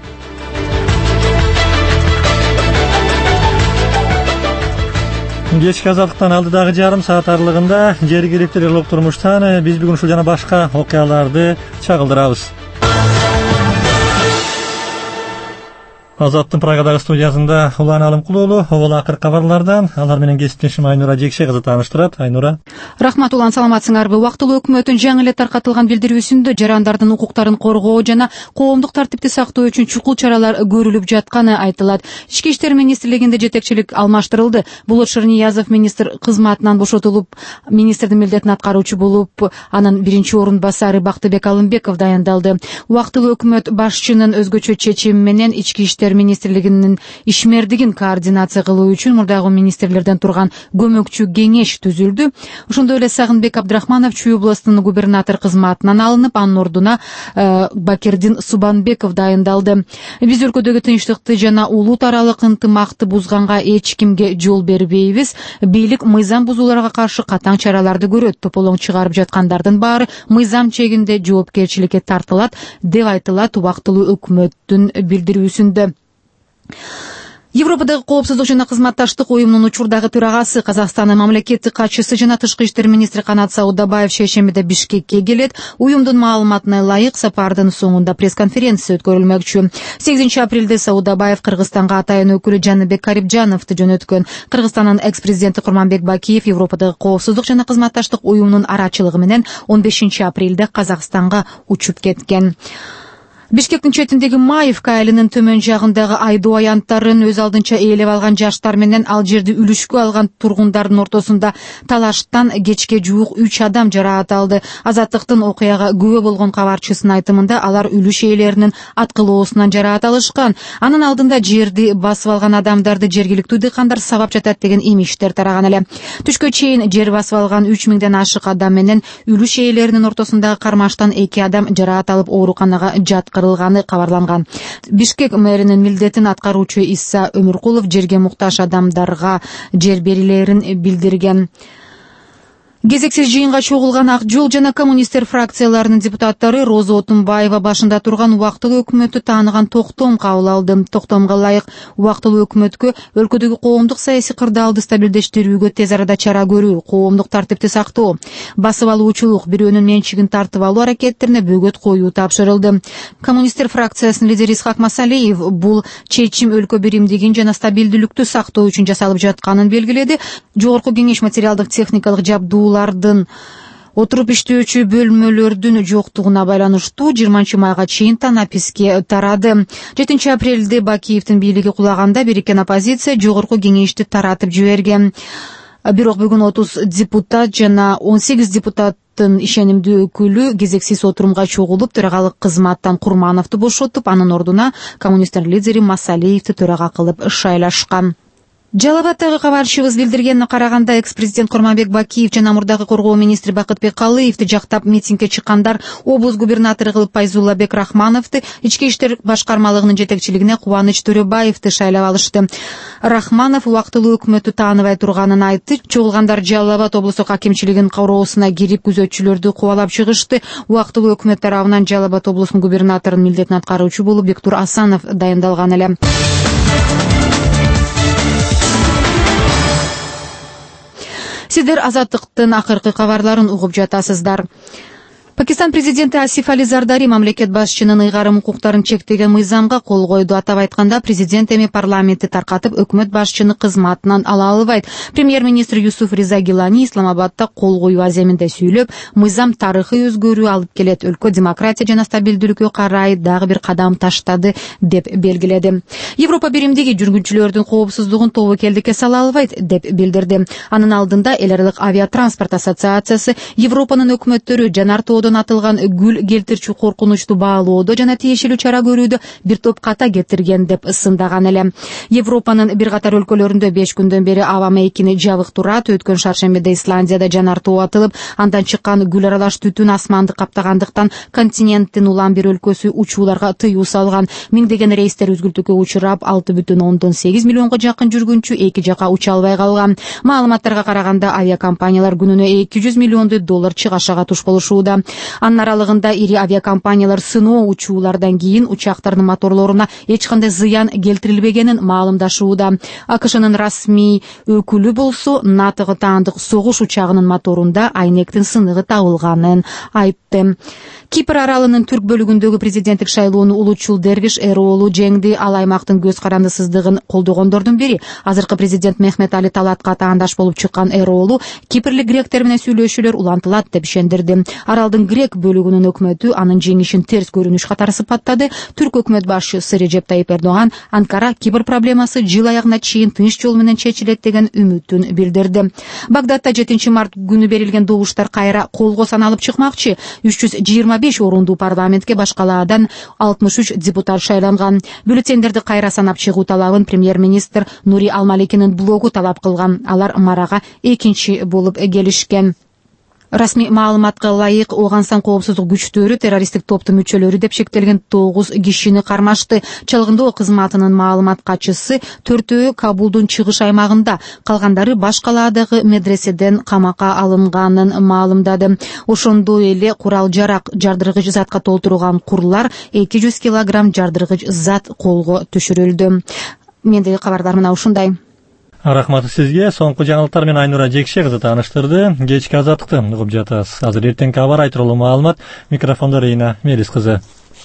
Кечки азаттыктан алдыдагы жарым саат аралыгында жергиликтүү элек турмуштан биз бүгүн ушул жана башка окуяларды чагылдырабыз. Азаттын Прагадагы студиясында Улан Алымкулуулу огул акыр кабарлардан алар менен кесиптешим Айнура Жекше кызы тааныштырат. Айнура. Рахмат Улан, саламатсыңарбы? Убактылуу өкмөттүн жаңы эле таркатылган билдирүүсүндө жарандардын укуктарын коргоо жана коомдук тартипти сактоо үчүн чукул чаралар көрүлүп жатканы айтылат. Ички иштер министрлигинде жетекчилик алмаштырылды. Болот Шерниязов министр кызматынан бошотулуп, министрдин милдетин аткаруучу болуп, анын биринчи орун басары Бактыбек Алымбеков дайындалды. Убактылуу өкмөт башчынын өзгөчө чечими менен ички иштер министрлигинин ишмердигин координация кылуу үчүн мурдагы министрлерден турган көмөкчү кеңеш түзүлдү. Ошондой эле Сагынбек Абдрахманов Чүй областынын губернатор кызматынан алынып, анын ордуна Бакирдин Субанбеков дайындалды. Биз өлкөдөгү тынчтыкты жана улут аралык ынтымакты бузганга эч кимге жол бербейбиз. Бийлик мыйзам бузууларга каршы катаң чараларды көрөт. Тополоң чыгарып жаткандардын баары мыйзам чегинде жоопкерчиликке тартылат деп айтылат убактылуу өкмөттүн билдирүүсүндө. Европадагы коопсуздук жана кызматташтык уюмунун учурдагы төрагасы, Казакстандын мамлекеттик катчысы жана тышкы иштер министри Канат Саудабаев шейшембиде Бишкекке келет. Уюмдун маалыматына ылайык сапардын соңунда пресс-конференция өткөрүлмөкчү. 8-апрелде Саудабаев Кыргызстанга атайын өкүлү Жаныбек Карипжановду жөнөткөн. Кыргызстандын экс-президенти Курманбек Бакиев Европадагы коопсуздук жана кызматташтык уюмунун арачылыгы менен 15-апрелде Казакстанга учуп кеткен. Бишкектин четиндеги Маевка айылынын төмөн жагындагы айдоо аянттарын өз алдынча ээлеп алган жаштар менен ал жерди үлүшкө алган тургундардын ортосунда талаштан кечке жуук 3 адам жараат алды. Азаттыктын окуяга күбө болгон кабарчысынын айтымында алар үлүш ээлеринин аткылоосунан жараат алышкан. Анын алдында жерди басып алган адамдарды жергиликтүү дыйкандар сабап жатат деген имиштер тараган эле. Түшкө чейин жер басып алган 3000ден ашык адам менен үлүш ээлеринин ортосундагы кармаштан 2 адам жараат алып ооруканага кырылганы кабарланган. Бишкек мэринин милдетин аткаруучу Исса Өмүркулов жерге муктаж адамдарга жер берилерин билдирген. Кезексиз жыйынга чогулган Ак жол жана коммунисттер фракцияларынын депутаттары Роза Отунбаева башында турган убактылуу өкмөттү тааныган токтом кабыл алды. Токтомго ылайык убактылуу өкмөткө өлкөдөгү коомдук саясий кырдаалды стабилдештирүүгө тез арада чара көрүү, коомдук тартипти сактоо, басып алуучулук, бирөөнүн менчигин тартып алуу аракеттерине бөгөт коюу тапшырылды. Коммунисттер фракциясынын лидери Исхак Масалиев бул чечим өлкө биримдигин жана стабилдүүлүктү сактоо үчүн жасалып жатканын белгиледи. Жогорку кеңеш материалдык техникалык жабдуулардын отуруп иштөөчү бөлмөлөрдүн жоктугуна байланыштуу 20 майга чейин танаписке тарады. 7-апрелде Бакиевдин бийлиги кулаганда бириккен оппозиция жогорку кеңешти таратып жиберген. Бирок бүгүн 30 депутат жана 18 депутаттын ишенимдүү өкүлү кезексиз отурумга чогулуп, төрагалык кызматтан Курмановду бошотуп, анын ордуна коммунисттер лидери Масалиевди төрага кылып шайлашкан. Жалал Абадтагы кабарчыбыз билдиргенине караганда, экс-президент Курманбек Бакиев жана мурдагы коргоо министри Бакытбек Калыевди жактап митингге чыккандар облус губернатору кылып Пайзуллабек Рахмановду, ички иштер башкармалыгынын жетекчилигине Кубаныч Төрөбаевди шайлап алышты. Рахманов убактылуу өкмөттү тааныбай турганын айтты. Чогулгандар Жалал Абад облустук акимчилигинин короосуна кирип күзөтчүлөрдү кубалап чыгышты. Убактылуу өкмөт тарабынан Жалал Абад облусунун губернаторунун милдетин аткаруучу болуп Бектур Асанов дайындалган эле. Сиздер Азаттыктын акыркы кабарларын угуп жатасыздар. Пакистан президенти Асиф Али Зардари мамлекет башчынын ыйгарым укуктарын чектеген мыйзамга кол койду. Атап айтканда, президент эми парламентти таркатып, өкмөт башчыны кызматынан ала албайт. Премьер-министр Юсуф Риза Гилани Исламабадда кол коюу аземинде сүйлөп, мыйзам тарыхый өзгөрүү алып келет, өлкө демократия жана стабилдүүлүккө карай дагы бир кадам таштады деп белгиледи. Европа биримдиги жүргүнчүлөрдүн коопсуздугун тобокелдикке сала албайт деп билдирди. Анын алдында эл аралык авиатранспорт ассоциациясы Европанын өкмөттөрү жанар тоодон атылган гүл келтирчү коркунучту баалоодо жана тиешелүү чара көрүүдө бир топ ката кетирген деп ысындаган эле. Европанын бир катар өлкөлөрүндө 5 күндөн бери аба мейкини жабык турат. Өткөн шаршембиде Исландияда жанар тоо атылып, андан чыккан гүл аралаш түтүн асманды каптагандыктан континенттин улам бир өлкөсү учууларга тыюу салган. Миңдеген рейстер үзгүлтүүгө учурап, 6,8 миллионго жакын жүргүнчү эки жака уча албай калган. Маалыматтарга караганда, авиакомпаниялар күнүнө $200 миллион чыгашага туш болушууда. Анын аралыгында ири авиакомпаниялар сыноо учуулардан кийин учактардын моторлоруна эч кандай зыян келтирилбегенин маалымдашууда. АКШнын расмий өкүлү болсо, НАТОго таандык согуш учагынын моторунда айнектин сыныгы табылганын айтты. Кипр аралынын түрк бөлүгүндөгү президенттик шайлоону Улучул Дервиш Эроолу жеңди. Ал аймактын көз карандысыздыгын колдогондордун бири. Азыркы президент Мехмет Али Талатка таандаш болуп чыккан Эроолу кипрлик гректер менен сүйлөшүүлөр улантылат деп ишендирди. Аралдын грек бөлүгүнүн өкмөтү анын жеңишин терс көрүнүш катары сыпаттады. Түрк өкмөт башчысы Режеп Тайип Эрдоган Анкара Кипр проблемасы жыл аягына чейин тынч жол менен чечилет деген үмүтүн билдирди. Багдадда 7 март күнү берилген добуштар кайра колго саналып чыкмакчы. 325 орундуу парламентке башкалаадан 63 депутат шайланган. Бюллетендерди кайра санап чыгуу талабын премьер-министр Нури Алмаликинин блогу талап кылган. Алар марага экинчи болуп келишкен. Расмий маалыматка ылайык, Оганстан коопсуздук күчтөрү террористтик топтун мүчөлөрү деп шектелген 9 кишини кармашты. Чалгындоо кызматынын маалымат катчысы 4-өө Кабулдун чыгыш аймагында, калгандары башкалаадагы медреседен камакка алынганын маалымдады. Ошондой эле курал-жарак, жардыргыч затка толтурулган курлар, 200 килограмм жардыргыч зат колго түшүрүлдү. Мендеги кабардар мына ушундай. Рахмат сизге. Соңку жаңылыктар менен Айнура Жекше кызы тааныштырды. Кечки Азаттыкты угуп жатасыз. Азыр эртеңки кабар тууралуу маалымат. Микрофондо Рейна Мелис кызы.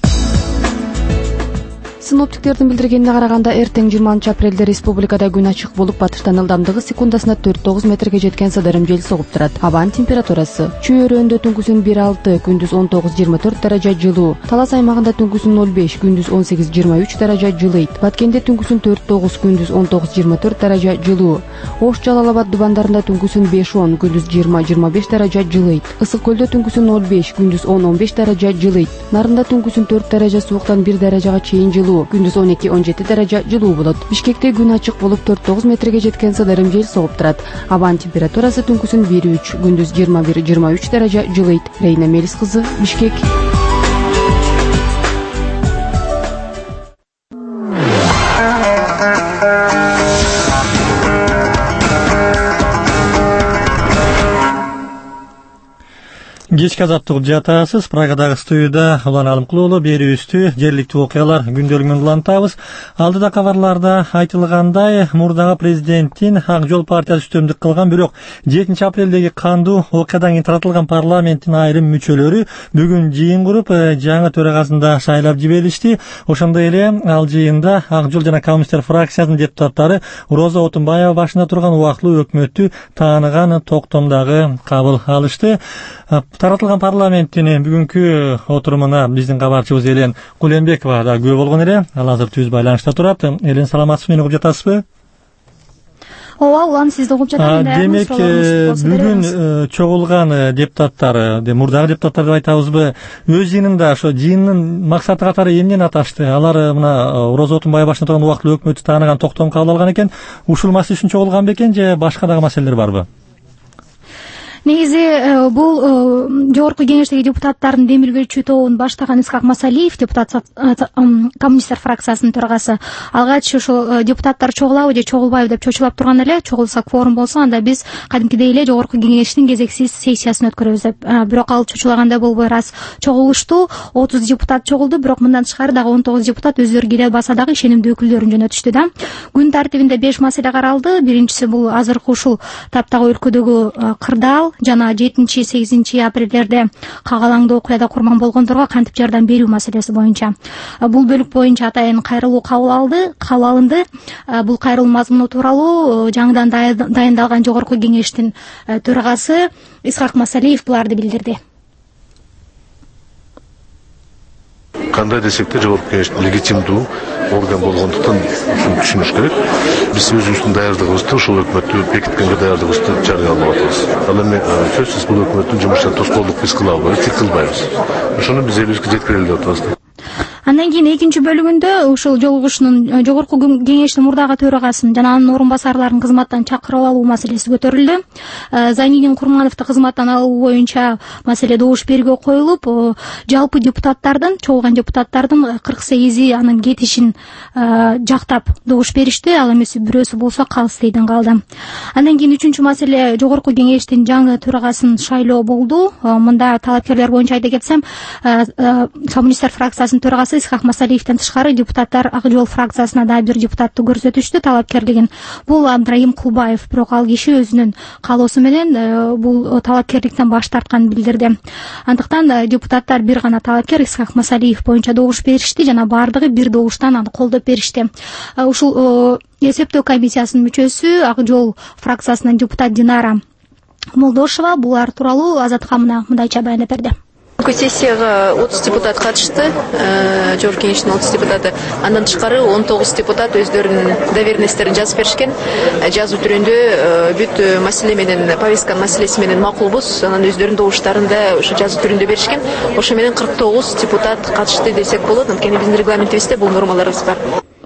Синоптиктердин билдиргенине караганда, эртең 20 апрелде республикада күн ачык болуп, батыштан ылдамдыгы секундасына 4-9 метрге жеткен сыдырым жел согуп турат. Абанын температурасы чүй өрөөндө түнкүсүн 1-6, күндүз 19-24 даража жылуу. Талас аймагында түнкүсүн 0-5, күндүз 18-23 даража жылыйт. Баткенде түнкүсүн 4-9, күндүз 19-24 даража жылуу. Ош Жалал Абад дубандарында түнкүсүн 5-10, күндүз 20-25 даража жылыйт. Ысык көлдө түнкүсүн 0-5, күндүз 10-15 даража жылыйт. Нарында түнкүсүн 4 даража сууктан 1 даражага чейин жылуу. Күндүз 12-17 даража жылуу болот. Бишкекте күн ачык болуп, 4-9 метрге жеткен сыдырым жел согуп турат. Абанын температурасы түнкүсүн 1-3, күндүз 21-23 даража жылыйт. Рейна Мелис кызы, Бишкек. Кечки Азаттык угуп жатасыз. Прагадагы студияда Улан Алымкулуу берүүбүздү жергиликтүү окуялар күндөлүгү менен улантабыз. Алдыда кабарларда айтылгандай, мурдагы президенттин Ак жол партиясы үстөмдүк кылган, бирок 7 апрелдеги кандуу окуядан кийин таратылган парламенттин айрым мүчөлөрү бүгүн жыйын куруп, жаңы төрагасында шайлап жиберилишти. Ошондой эле ал жыйында Ак жол жана коммунисттер фракциясынын депутаттары Роза Отунбаева башында турган убактылуу өкмөттү тааныган токтомдагы кабыл алышты. Таратылган парламенттин бүгүнкү отурумуна биздин кабарчыбыз Элен Кулембекова да күбө болгон эле. Ал азыр түз байланышта турат. Элен, саламатсызбы, мени угуп жатасызбы? ооба улан сизди угуп жатам. Демек бүгүн чогулган депутаттар, мурдагы депутаттар деп айтабызбы, өз жыйынында ошо жыйындын максаты катары эмнени аташты? Алар мына Орозо Отунбаев башында турган убактылуу өкмөттү тааныган токтом кабыл алган экен. Ушул маселе үчүн чогулган бекен же башка дагы маселелер барбы? Негизи бул жогорку кеңештеги депутаттардын демилгөөчү тобун баштаган Исхак Масалиев, коммунисттер фракциясынын төрагасы, алгач ошол депутаттар чогулабы же чогулбайбы деп чочулап турган эле. Чогулса кворум болсо, анда биз кадимкидей эле жогорку кеңештин кезексиз сессиясын өткөрөбүз деп. Бирок ал чочулагандай болбой раз чогулушту. 30 депутат чогулду, бирок мындан тышкары дагы 19 депутат өздөрү келе баса дагы ишенимдүү өкүлдөрүн жөнөтүштү да. Күн тартибинде 5 маселе каралды. Биринчиси бул азыркы ушул таптагы өлкөдөгү кырдаал жана 7-8 апрелдерде кагалаңдуу окуяда курман болгондорго кантип жардам берүү маселеси боюнча. Бул бөлүк боюнча атайын кайрылуу кабыл алынды. Бул кайрылуу мазмуну тууралуу жаңыдан дайындалган жогорку кеңештин төрагасы Исхак Масалиев буларды билдирди. Кандай десек де жогорку кеңеш легитимдүү орган болгондуктан ушуну түшүнүш керек. Биз өзүбүздүн даярдыгыбызды ушул өкмөттү бекиткенге даярдыгыбызды жарыялап атабыз. Ал эми сөзсүз бул өкмөттүн жумушуна тоскоолдук биз кыла албайбыз, тик кылбайбыз. Ошону биз элибизге жеткирели деп атабыз. Андан кийин экинчи бөлүгүндө ушул жолугушуунун жогорку кеңештин мурдагы төрагасын жана анын орун басарларын кызматтан чакырып алуу маселеси көтөрүлдү. Зайнидин Курмановду кызматтан алуу боюнча маселе добуш берүүгө коюлуп, жалпы депутаттардын, чогулган депутаттардын 48 анын кетишин жактап добуш беришти. Ал эмес бирөөсү болсо калыс дейден калды. Андан кийин үчүнчү маселе жогорку кеңештин жаңы төрагасын шайлоо болду. Мында талапкерлер боюнча айта кетсем, коммунисттер фракциясынын төрагасы Исхак Масалиевден тышкары депутаттар Ак жол фракциясына да бир депутатты көрсөтүштү талапкерлигин. Бул Абдрайым Кулбаев, бирок ал киши өзүнүн каалоосу менен бул талапкерликтен баш тартканын билдирди. Андыктан депутаттар бир гана талапкер Исхак Масалиев боюнча добуш беришти жана бардыгы бир добуштан аны колдоп беришти. Ушул эсептөө комиссиясынын мүчөсү Ак жол фракциясынын депутат Динара Молдошева булар тууралуу Азатка мындайча баяндап берди. Сессияга 30 депутат катышты, жогорку кеңештин 30 депутаты. Андан тышкары 19 депутат өздөрүнүн доверенностьтерин жазып беришкен. Жазуу түрүндө бүт маселе менен, повестканын маселеси менен макулбуз. Анан өздөрүнүн добуштарында ошо жазуу түрүндө беришкен. Ошо менен 49 депутат катышты десек болот. Анткени биздин регламентибизде бул нормаларыбыз бар.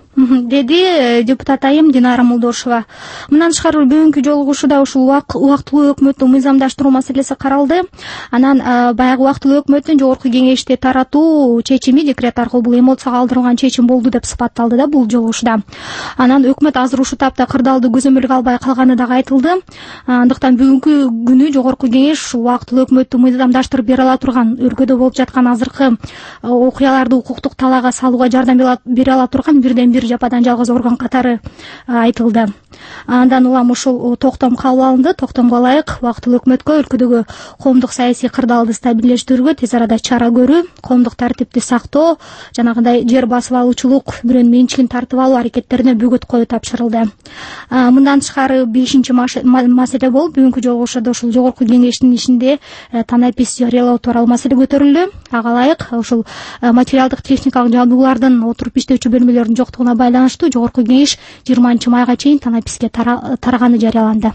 Деди депутат айым Динара Молдошева. Мындан тышкары бүгүнкү жолугушууда ушул убактылуу өкмөттү мыйзамдаштыруу маселеси каралды. Анан баягы убактылуу өкмөттүн жогорку кеңешти таратуу чечими декрет аркылуу бул эмоцияга алдырылган чечим болду деп сыпатталды да бул жолугушууда. Анан өкмөт азыр ушул тапта кырдаалды көзөмөлгө албай калганы дагы айтылды. Андыктан бүгүнкү күнү жогорку кеңеш ушул убактылуу өкмөттү мыйзамдаштырып бере ала турган, өлкөдө болуп жаткан азыркы окуяларды укуктук талаага салууга жардам бере ала турган бирден бир жападан жалгыз орган катары айтылды. Андан улам ушул токтом кабыл алынды. Токтомго ылайык убактылуу өкмөткө өлкөдөгү коомдук саясий кырдаалды стабилдештирүүгө тез арада чара көрүү, коомдук тартипти сактоо, жанагындай жер басып алуучулук, бирөөнүн менчигин тартып алуу аракеттерине бөгөт коюу тапшырылды. Мындан тышкары 5-чи маселе болуп, бүгүнкү жолугушууда ушул жогорку кеңештин ишинде танапис жарыялоо тууралуу маселе көтөрүлдү. Ага ылайык ушул материалдык техникалык жабдуулардын отуруп иштөөчү бөлмөлөрүнүн жоктугуна байланыштуу жогорку кеңеш 20-майга чейин танаписке тараганы жарыяланды.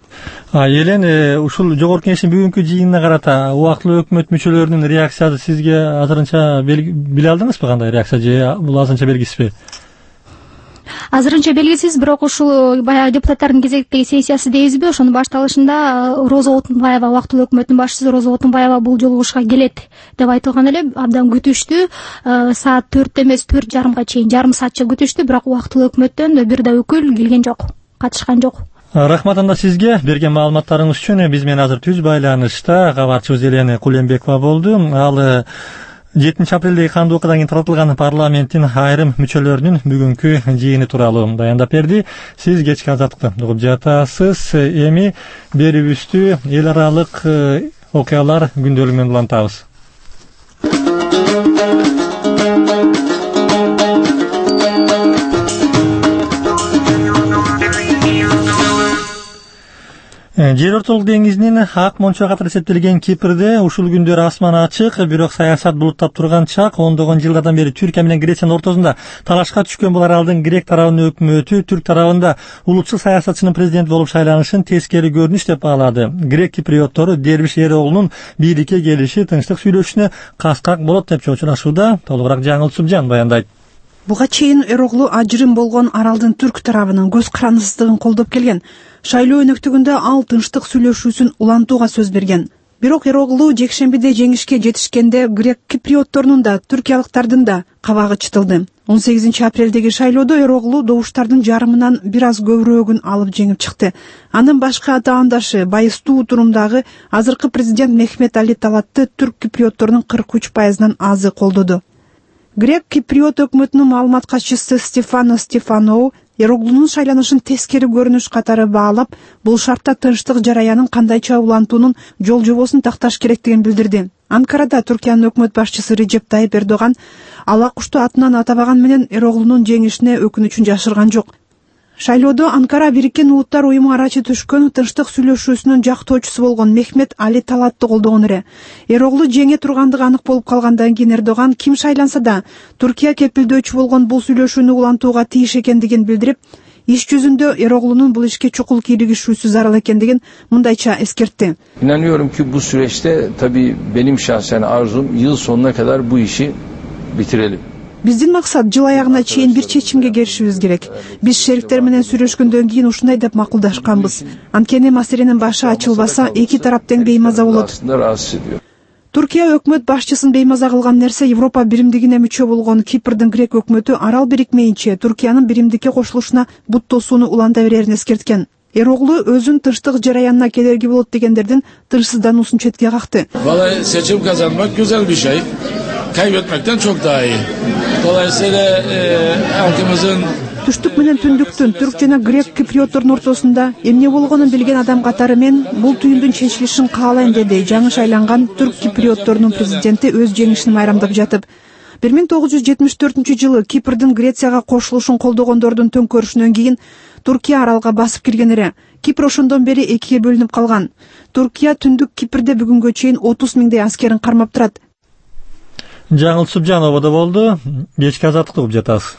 Елен ушул жогорку кеңештин бүгүнкү жыйынына карата убактылуу өкмөт мүчөлөрүнүн реакциясы сизге азырынча биле алдыңызбы? Кандай реакция же бул азырынча белгисизби? Азырынча белгисиз, бирок ушул баягы депутаттардын кезектеги сессиясы дейбизби, ошонун башталышында Роза Отунбаева, убактылуу өкмөттүн башчысы Роза Отунбаева бул жолугушууга келет деп айтылган эле. Абдан күтүштү. Саат 4 эмес 4:30 чейин, жарым саатча күтүштү, бирок убактылуу өкмөттөн бир да өкүл келген жок, катышкан жок. Рахмат анда сизге берген маалыматтарыңыз үчүн. Биз менен азыр түз байланышта кабарчыбыз Елена Кулембекова болду. Ал 7 апрелдеги кандуу окуудан кийин таратылган парламенттин айрым мүчөлөрүнүн бүгүнкү жыйыны тууралуу баяндап берди. Сиз кечки азаттыкты угуп жатасыз. Эми берүүбүздү эл аралык окуялар күндөлүгү менен улантабыз. Жер ортолук деңизинин ак мончо катары эсептелген Кипрде ушул күндөр асман ачык, бирок саясат булуттап турган чак. Ондогон жылдардан бери Түркия менен Грециянын ортосунда талашка түшкөн бул аралдын грек тарабынын өкмөтү түрк тарабында улутчул саясатчынын президент болуп шайланышын тескери көрүнүш деп баалады. Грек киприоттору Дербиш Эроглунун бийликке келиши тынчтык сүйлөшүүнө каскак болот деп учурашууда. Толугураак Жаңыл Субжан баяндайт. Буга чейин Эроглу ажырым болгон аралдын түрк тарабынын көз карандысыздыгын колдоп келген. Шайлоо өнөктүгүндө ал тынчтык сүйлөшүүсүн улантууга сөз берген. Бирок Эроглу жекшембиде жеңишке жетишкенде грек киприотторунун да түркиялыктардын да кабагы чытылды. 18 апрелдеги шайлоодо Эроглу добуштардын жарымынан бир аз көбүрөөгүн алып жеңип чыкты. Анын башкы атаандашы Байыстуу турумдагы азыркы президент Мехмет Али Талатты түрк киприотторунун 43%-нан азы колдоду. Грек киприот өкмөтүнүн маалымат катчысы Стефано Стефаноу Эроглунун шайланышын тескери көрүнүш катары баалап, бул шартта тынчтык жараянын кандайча улантуунун жол жобосун такташ керектигин билдирди. Анкарада Түркиянын өкмөт башчысы Режеп Тайип Эрдоган ала кушту атынан атабаган менен Эроглунун жеңишине өкүнүчүн жашырган жок. Шайлоодо Анкара Бириккен Улуттар уюму арачы түшкөн тынчтык сүйлөшүүсүнүн жактоочусу болгон Мехмет Али Талатты колдогон эле. Эроглу жеңе тургандыгы анык болуп калгандан кийин Эрдоган ким шайланса да Түркия кепилдөөчү болгон бул сүйлөшүүнү улантууга тийиш экендигин билдирип, иш жүзүндө Эроглунун бул ишке чукул кийлигишүүсү зарыл экендигин мындайча эскертти. İnanıyorum ki bu süreçte tabii benim şahsen arzum yıl sonuna kadar bu işi bitirelim. Биздин максат жыл аягына чейин бир чечимге келишибиз керек. Биз шериктер менен сүйлөшкөндөн кийин ушундай деп макулдашканбыз. Анткени маселенин башы ачылбаса, эки тарап тең беймаза болот. Түркия өкмөт башчысын беймаза кылган нерсе Европа биримдигине мүчө болгон Кипрдин грек өкмөтү арал бирикмейинче Түркиянын биримдикке кошулушуна бут тосууну уланта берерин эскерткен. Эроглу өзүн тынчтык жараянына кедерги болот дегендердин тынчсыздануусун четке какты. Vallahi seçim kazanmak güzel bir şey. Kaybetmekten çok daha iyi. Dolayısıyla halkımızın Түштүк менен түндүктүн түрк жана грек киприоттордун ортосунда эмне болгонун билген адам катары мен бул түйүндүн чечилишин каалайм деди жаңы шайланган түрк киприотторунун президенти өз жеңишин майрамдап жатып. 1974 Кипрдин Грецияга кошулушун колдогондордун төңкөрүшүнөн кийин Туркия аралга басып кирген эле. Кипр ошондон бери экиге бөлүнүп калган. Туркия түндүк Кипрде бүгүнгө чейин 30 миңдей аскерин кармап турат. Жаңыл Субжановада болду. Кечки азаттыкты угуп жатасыз.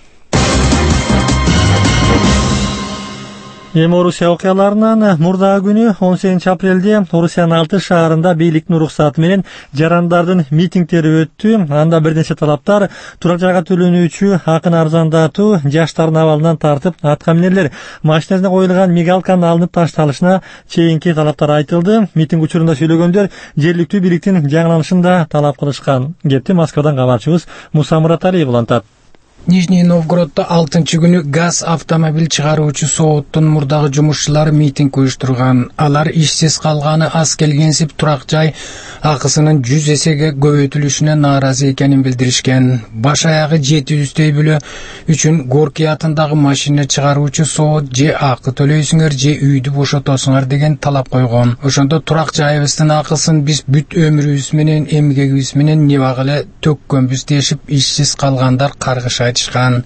Эми Орусия окуяларынан мурдагы күнү 18 апрелде Орусиянын 6 шаарында бийликтин уруксаты менен жарандардын митингдери өттү. Анда бир нече талаптар турак жайга төлөнүүчү акын арзандатуу, жаштардын абалынан тартып атка минерлер машинасына коюлган мигалканын алынып ташталышына чейинки талаптар айтылды. Митинг учурунда сүйлөгөндөр жергиликтүү бийликтин жаңыланышын да талап кылышкан. Кепти Москвадан кабарчыбыз Муса Мураталиев улантат. Нижний Новгородда 6 күнү газ автомобиль чыгаруучу Сооттун мурдагы жумушчулары митинг уюштурган. Алар ишсиз калганы аз келгенсип турак жай акысынын 100 эсеге көбөйтүлүшүнө нааразы экенин билдиришкен. Баш аягы 700 бүлө үчүн Горький атындагы машина чыгаруучу Соот же акы төлөйсүңөр же үйдү бошотосуңар деген талап койгон. Ошондо турак жайыбыздын акысын биз бүт өмүрүбүз менен эмгегибиз менен небагы төккөнбүз дешип ишсиз калгандар каргыша.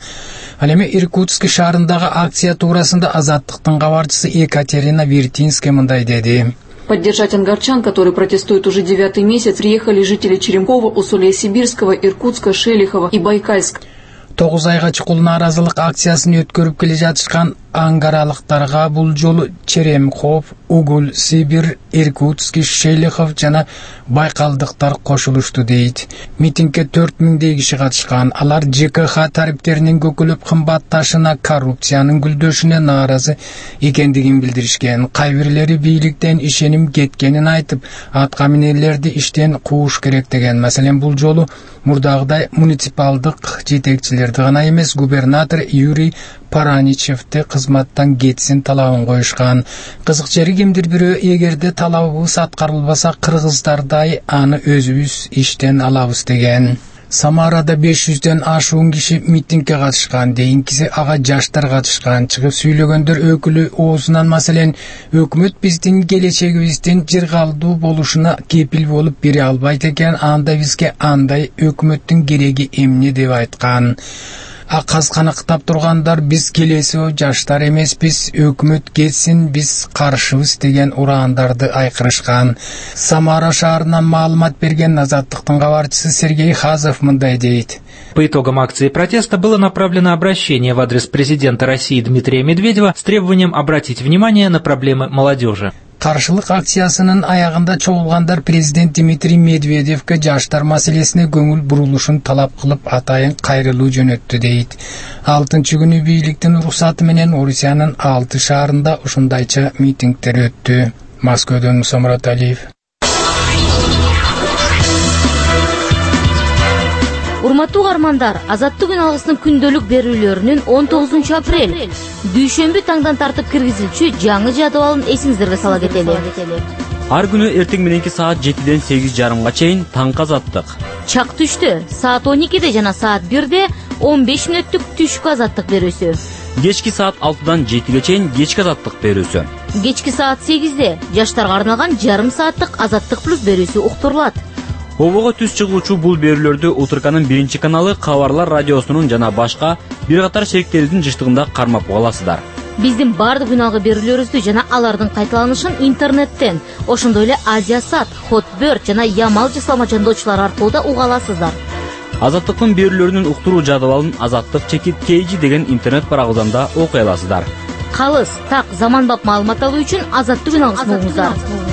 Ал эми Иркутск шаарындагы акция туурасында Азаттыктын кабарчысы Екатерина Вертинская мындай деди. Поддержать ангарчан, которые протестуют уже 9-й месяц, приехали жители Черемкова, Усолья-Сибирского, Иркутска, Шелихова и Байкальск. 9 айга чукул нааразылык акциясын өткөрүп келе жатышкан ангаралыктарга бул жолу Черемков, Угул, Сибир, Иркутск, Шелихов жана байкалдыктар кошулушту дейт. Митингге 4000 киши катышкан. Алар ЖКХ тарифтеринин көкөлөп кымбатташына, коррупциянын гүлдөшүнө нааразы экендигин билдиришкен. Кай бирлери бийликтен ишеним кеткенин айтып, атка минерлерди иштен кууш керек деген. Маселен, бул жолу мурдагыдай муниципалдык жетекчилерди гана эмес, губернатор Юрий Параничевти кызматтан кетсин талабын коюшкан. Кызык жери кимдир бирөө эгерде талабыбыз аткарылбаса кыргыздардай аны өзүбүз иштен алабыз деген. Самарада 500ден ашуун киши митингге катышкан. Дейинкиси ага жаштар катышкан. Чыгып сүйлөгөндөр өкүлү оозунан маселен өкмөт биздин келечегибиздин жыргалдуу болушуна кепил болуп бере албайт экен, анда бизге андай өкмөттүн кереги эмне деп айткан. Аказ канактап тургандар биз келесио жаштар эмеспиз, өкмөт кетсин, биз каршыбыз деген ураандарды айкырышкан. Самара шаарынан маалымат берген Азаттыктын кабарчысы Сергей Хазов мындай дейт. По итогам акции протеста было направлено обращение в адрес президента России Дмитрия Медведева с требованием обратить внимание на проблемы молодежи. Каршылык акциясынын аягында чогулгандар президент Дмитрий Медведевке жаштар маселесине көңүл бурулушун талап кылып атайын кайрылуу жөнөттү дейт. 6-күнү бийликтин уруксаты менен Орусиянын 6 шаарында ушундайча митингдер өттү. Москвадан Самурат Алиев. Урматтуу угармандар, Азаттык күн алгысынын күндөлүк берүүлөрүнүн 19 апрель дүйшөмбү таңдан тартып киргизилчү жаңы жадыбалын эсиңиздерге сала кетели. Ар күнү эртең мененки саат 7-ден 8:30 чейин таңкы азаттык. Чак түштө саат 12-де жана саат 1-де 15 мүнөттүк түшкү азаттык берүүсү. Кечки саат 6-дан 7-ге чейин кечки азаттык берүүсү. Кечки саат 8-де жаштарга арналган жарым сааттык азаттык плюс берүүсү уктурулат. Обого түз чыгуучу бул берүүлөрдү Утурканын 1-каналы Кабарлар радиосунун жана башка бир катар шериктерибиздин жыштыгында кармап угаласыздар. Биздин бардык күн алгы берүүлөрүбүздү жана алардын кайталанышын интернеттен, ошондой эле Азиясат, Хотберт жана Ямал жасалма жандоочулар аркылуу да угаласыздар. Азаттыктын берүүлөрүнүн уктуруу жадыбалын azattik.kg деген интернет барагыбыздан да окуй аласыздар. Калыс, так, заманбап маалымат алуу үчүн Азаттык күн алгысын угуңуздар.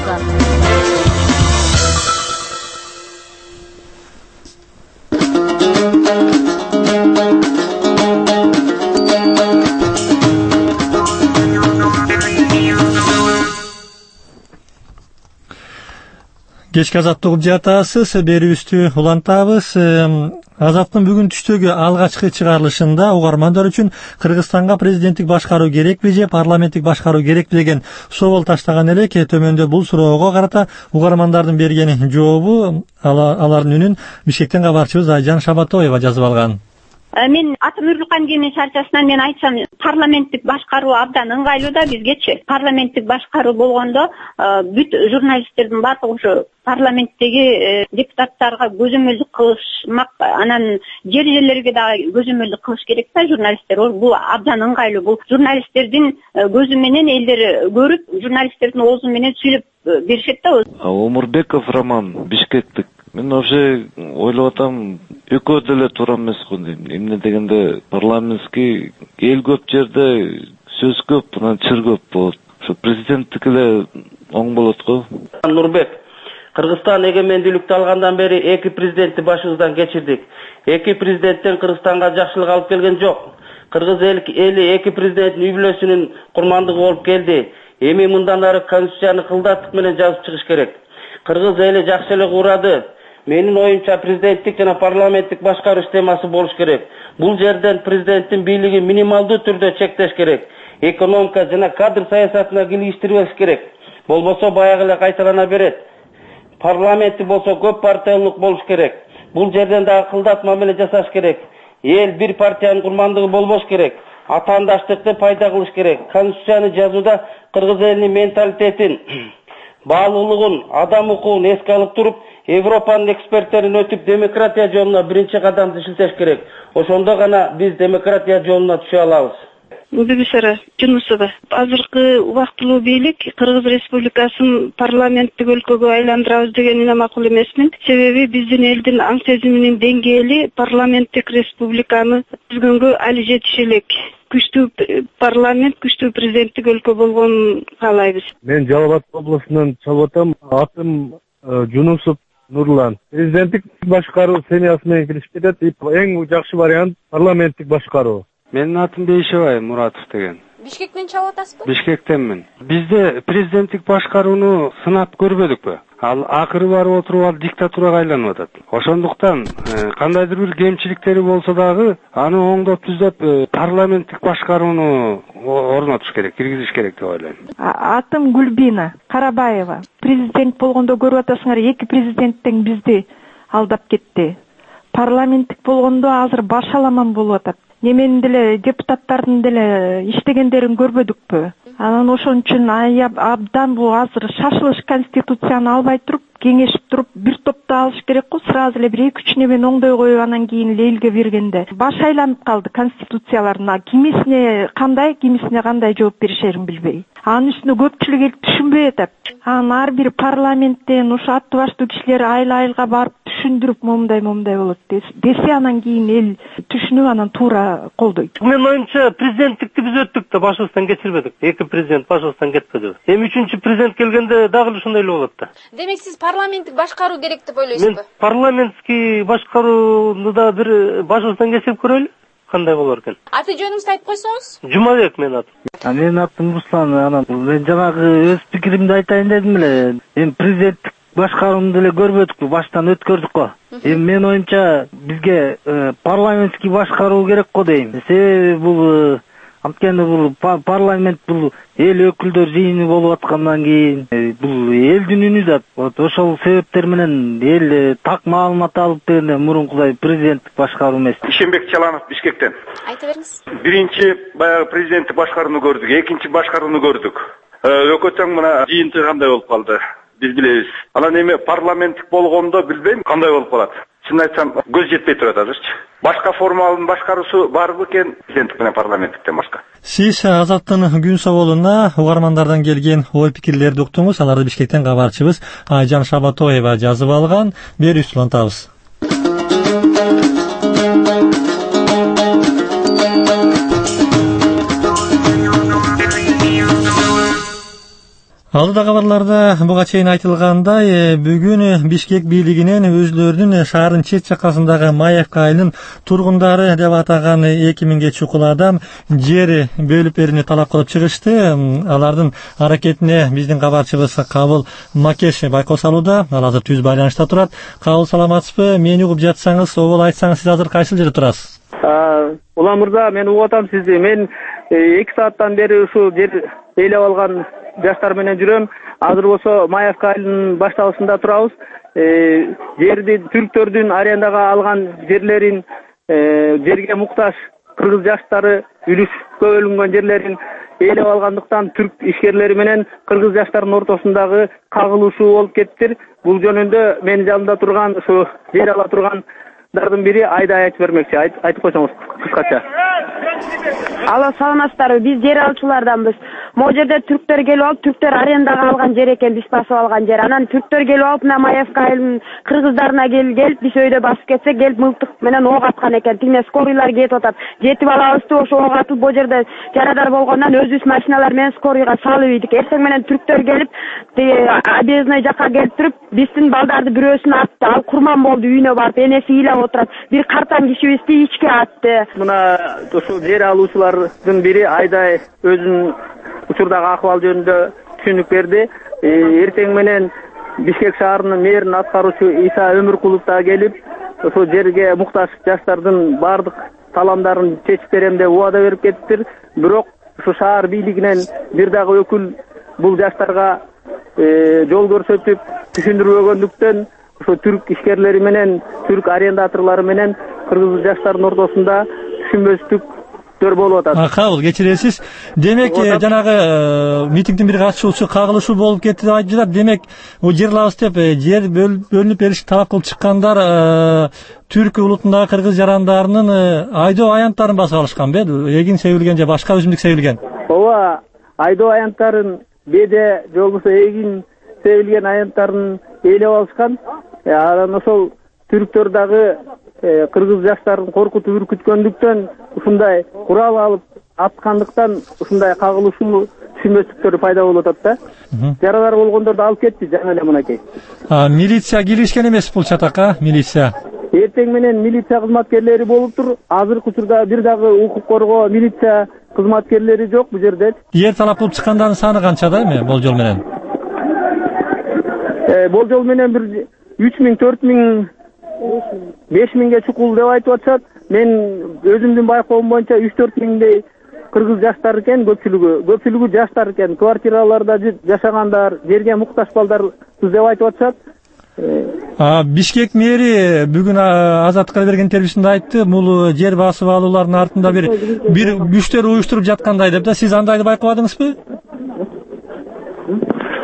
Кечки азаттык угуп жатасыз, берүүбүздү улантабыз. Азаттын бүгүн түштөгү алгачкы чыгарылышында угармандар үчүн Кыргызстанга президенттик башкаруу керекпи же парламенттик башкаруу керекпи деген соол таштаган элек. Төмөндө бул суроого карата угармандардын берген жообу, алардын үнүн Бишкектен кабарчыбыз Айжан Шабатоева жазып алган. Мен Атым Үрлүкан Кеме шарчасынан мен айтсам, парламенттик башкаруу абдан ыңгайлуу да бизгечи. Парламенттик башкаруу болгондо бүт журналисттердин баардыгы ошо парламенттеги депутаттарга көзөмөлдүк кылышмак, анан жер-жерлерге дагы көзөмөлдүк кылыш керек да журналисттер. Бул абдан ыңгайлуу. Бул журналисттердин көзү менен элдер көрүп, журналисттердин оозу менен сүйлөп беришет да. Омурбеков Роман, Бишкектик. Мен вообще ойлоп атам, экөө деле туура эмес го дейм. Эмне дегенде парламентский эл көп жерде сөз көп, анан чыр көп болот. Ошо президенттик эле оң болот го. Нурбек, Кыргызстан эгемендүүлүктү алгандан бери эки президентти башыбыздан кечирдик. Эки президенттен Кыргызстанга жакшылык алып келген жок. Кыргыз эли эки президенттин үй бүлөсүнүн курмандыгы болуп келди. Эми мындан ары конституцияны кылдаттык менен жазып чыгыш керек. Кыргыз эли жакшы эле урады. Менин оюмча президенттик жана парламенттик башкаруу системасы болуш керек. Бул жерден президенттин бийлиги минималдуу түрдө чектеш керек. Экономика жана кадр саясатына киргиштирбеш керек. Болбосо баягы эле кайталана берет. Парламенти болсо көп партиялык болуш керек. Бул жерден дагы кылдатма менен жасаш керек. Эл бир партиянын курмандыгы болбош керек. Атаандаштыкты пайда кылыш керек. Конституцияны жазууда кыргыз элинин менталитетин, баалуулугун, адам укугун эске алып туруп, Европанын эксперттерин өтүп демократия жолуна биринчи кадамды шилтеш керек. Ошондо гана биз демократия жолуна түшө алабыз. Бибисара Жунусова. Азыркы убактылуу бийлик Кыргыз Республикасын парламенттик өлкөгө айландырабыз дегенине макул эмесмин. Себеби биздин элдин аң сезиминин деңгээли парламенттик республиканы түзгөнгө али жетише элек. Күчтүү парламент, күчтүү президенттик өлкө болгонун каалайбыз. Мен Жалал Абад облусунан чалып атам. Атым Жунусов Нурлан. Президенттик башкаруу семьясы менен киришип кетет. Эң жакшы вариант парламенттик башкаруу. Менин атым Бейшебай Муратов деген. Бишкектен чалып атасызбы? Бишкектенмин. Бизде президенттик башкарууну сынап көрбөдүкпү? Ал акыры барып отуруп алып диктатурага айланып атат. Ошондуктан кандайдыр бир кемчиликтери болсо дагы аны оңдоп түзөп парламенттик башкарууну орнотуш керек, киргизиш керек деп ойлойм. Атым Гүлбина Карабаева. Президент болгондо көрүп атасыңар, эки президенттен бизди алдап кетти. Парламенттик болгондо азыр башаламан болуп атат. Неменин деле депутаттардын деле иштегендерин көрбөдүкпү? Анан ошон үчүн абдан бул азыр шашылыш конституцияны албай туруп, кеңешип туруп бир топто алыш керек го, сразу эле бир 2-3 немен оңдой коюп анан кийин эле элге бергенде баш айланып калды конституцияларына. Кимисине кандай жооп беришерин билбей. Анын үстүнө көпчүлүк эл түшүнбөй атат. Анан ар бир парламенттен ушу аттуу баштуу кишилер айыл-айылга барып түшүндүрүп момундай болот десе, анан кийин эл түшүнүп анан туура колдойт. Менин оюмча президенттикти биз өттүк да башыбыздан кечирбедик. Эки президент башыбыздан кетпеди. Эми 3-үчү президент келгенде дагы эле ошондой эле болот да. Демек сиз парламенттик башкаруу керек деп ойлойсузбу? Мен парламентский башкарууну да бир башыбыздан кечирип көрөлү. Кандай болор экен? Аты жөнүңүздү айтып койсоңуз? Жумабек менин атым. Менин атым Руслан. Мен жанагы өз пикиримди айтайын дедим эле. Эми президенттик башкарууну деле көрбөдүкпү, баштан өткөрдүк го. Эми менин оюмча бизге парламентский башкаруу керек го дейм. Себеби бул анткени бул парламент бул эл өкүлдөр жыйыны болуп аткандан кийин бул элдин үнү да. Вот ошол себептер менен эл так маалымат алып дегенде мурункудай президенттик башкаруу эмес. Ишенбек Чаланов, Бишкектен. Айта бериңиз. Биринчи баягы президенттик башкарууну көрдүк, экинчи башкарууну көрдүк. Өкөтөң мына жыйынтыгы кандай болуп калды? Биз билебиз. Анан эми парламенттик болгондо билбейм кандай болуп калат. Чын айтсам көз жетпей турат азырчы. Башка формалдын башкаруусу барбы экен президенттик менен парламенттиктен башка? Сиз Азаттын күн соолуна угармандардан келген ой пикирлерди уктуңуз. Аларды Бишкектен кабарчыбыз Айжан Шабатоева жазып алган. Берүүсү улантабыз. Алдыда кабарларда буга чейин айтылгандай, бүгүн Бишкек бийлигинен өзүлөрүнүн шаардын чет жакасындагы Маевка айылынын тургундары деп атаган 2000ге чукул адам жер бөлүп берүүнү талап кылып чыгышты. Алардын аракетине биздин кабарчыбыз Кабыл Макеш байкоо салууда. Ал азыр түз байланышта турат. Кабыл, саламатсызбы? Мени угуп жатсаңыз, обол айтсаңыз, сиз азыр кайсыл жерде турасыз? Улан мырза, мен угуп атам сизди. Мен 2 сааттан бери ушул жер ээлеп алган жаштар менен жүрөм. Азыр болсо Маевка айылынын башталышында турабыз. Жерди түрктөрдүн арендага алган жерлерин, жерге муктаж кыргыз жаштары үлүшкө бөлүнгөн жерлерин ээлеп алгандыктан түрк ишкерлери менен кыргыз жаштарынын ортосундагы кагылышуу болуп кетти. Бул жөнүндө менин жанымда турган ушу жер ала тургандардын бири Айдай айтып бермекчи. Айтып койсоңуз кыскача. Алло, саламатсыздарбы? Биз жер алуучуларданбыз. Могу жерде түрктөр келип алып, түрктөр арендага алган жер экен, биз басып алган жер. Анан түрктөр келип алып, мына Маевка айылынын кыргыздарына келип, биз өйдө басып кетсек, келип мылтык менен ок аткан экен. Тигине скорыйлар кетип атат. Жетип алабызбы, ошо ок атып, бу жерде жарадар болгондон өзүбүз машиналар менен скорыйга салып ийдик. Эртең менен түрктөр келип, объездной жакка келип туруп, биздин балдарды бирөөсүн атты. Ал курман болду, үйүнө барып, энеси ыйлап отурат. Бир картан кишибизди ичке атты. Мына ушул жер алуучулардын бири Айдай өзүнүн учурдагы акыбал жөнүндө түшүнүк берди. Эртең менен Бишкек шаарынын мэринин аткаруучу Иса Өмүркулов да келип, ошол жерге муктаж жаштардын бардык таламдарын чечип берем деп убада берип кетиптир. Бирок ушу шаар бийлигинен бир дагы өкүл бул жаштарга жол көрсөтүп түшүндүрбөгөндүктөн ошо түрк ишкерлери менен, түрк арендаторлору менен кыргыз жаштардын ортосунда түшүнбөстүктөр болуп атат. Кабыл, кечиресиз. Демек, жанагы митингдин бир катышуучу кагылышуу болуп кетти деп айтып жатат. Демек, жер алабыз деп жер бөлүнүп беришти талап кылып чыккандар түрк улутундагы кыргыз жарандарынын айдоо аянттарын басып алышкан бе? Эгин себилген же башка өсүмдүк себилген? Ооба, айдоо аянттарын беде же болбосо эгин себилген аянттарын ээлеп алышкан. Анан ошол түрктөр дагы кыргыз жаштарын коркутуп үркүткөндүктөн ушундай курал алып аткандыктан ушундай кагылышуу түшүнбөстүктөр пайда болуп атат да. Жарадар болгондорду алып кетти жана эле мынакей. Милиция киришкен эмес бул чатакка, милиция? Эртең менен милиция кызматкерлери болуптур. Азыркы учурда бир дагы укук коргоо милиция кызматкерлери жок бул жерде. Жер талап кылып чыккандардын саны канча да эми болжол менен? Болжол менен бир 3000, 4000, 5000ге чукул деп айтып атышат. Мен өзүмдүн байкоом боюнча 3-4 миңдей кыргыз жаштар экен, көпчүлүгү жаштар экен. Квартираларда жашагандар, жерге муктаж балдар деп айтып атышат. Бишкек мэри бүгүн Азаттыкка берген интервьюсунда айтты, бул жер басып алуулардын артында бир күчтөр уюштуруп жаткандай деп да. Сиз андайды байкабадыңызбы?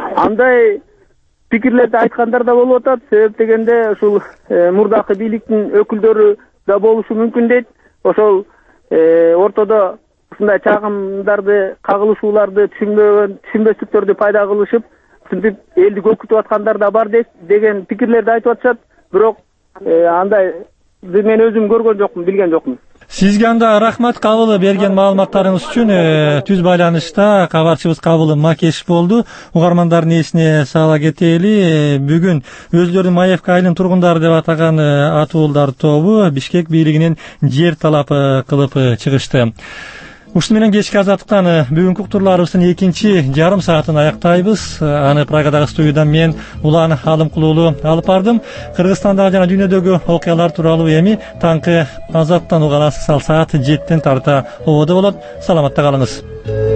андай пикирлерди айткандар да болуп атат. Себеп дегенде ушул мурдакы бийликтин өкүлдөрү да болушу мүмкүн дейт. Ошол ортодо ушундай чагымдарды, кагылышууларды, түшүнбөстүктөрдү пайда кылышып, ушинтип элди көкүтүп аткандар да бар деген пикирлерди айтып атышат. Бирок андай мен өзүм көргөн жокмун, билген жокмун. Сизге анда рахмат кабыл берген маалыматтарыңыз үчүн. Түз байланышта кабарчыбыз Кабыл Макешев болду. Угармандардын эсине сала кетели, бүгүн өзлөрүн Маевка айылынын тургундары деп атаган атуулдар тобу Бишкек бийлигинен жер талап кылып чыгышты. Ушуну менен кечки азаттыктан бүгүнкү уктурларыбыздын экинчи жарым саатын аяктайбыз. Аны Прагадагы студиядан мен Улан Алымкулуулу алып бардым. Кыргызстандагы жана дүйнөдөгү окуялар тууралуу эми таңкы азаттан угаласыз ал саат 7-тен тарта ободо болот. Саламатта калыңыз.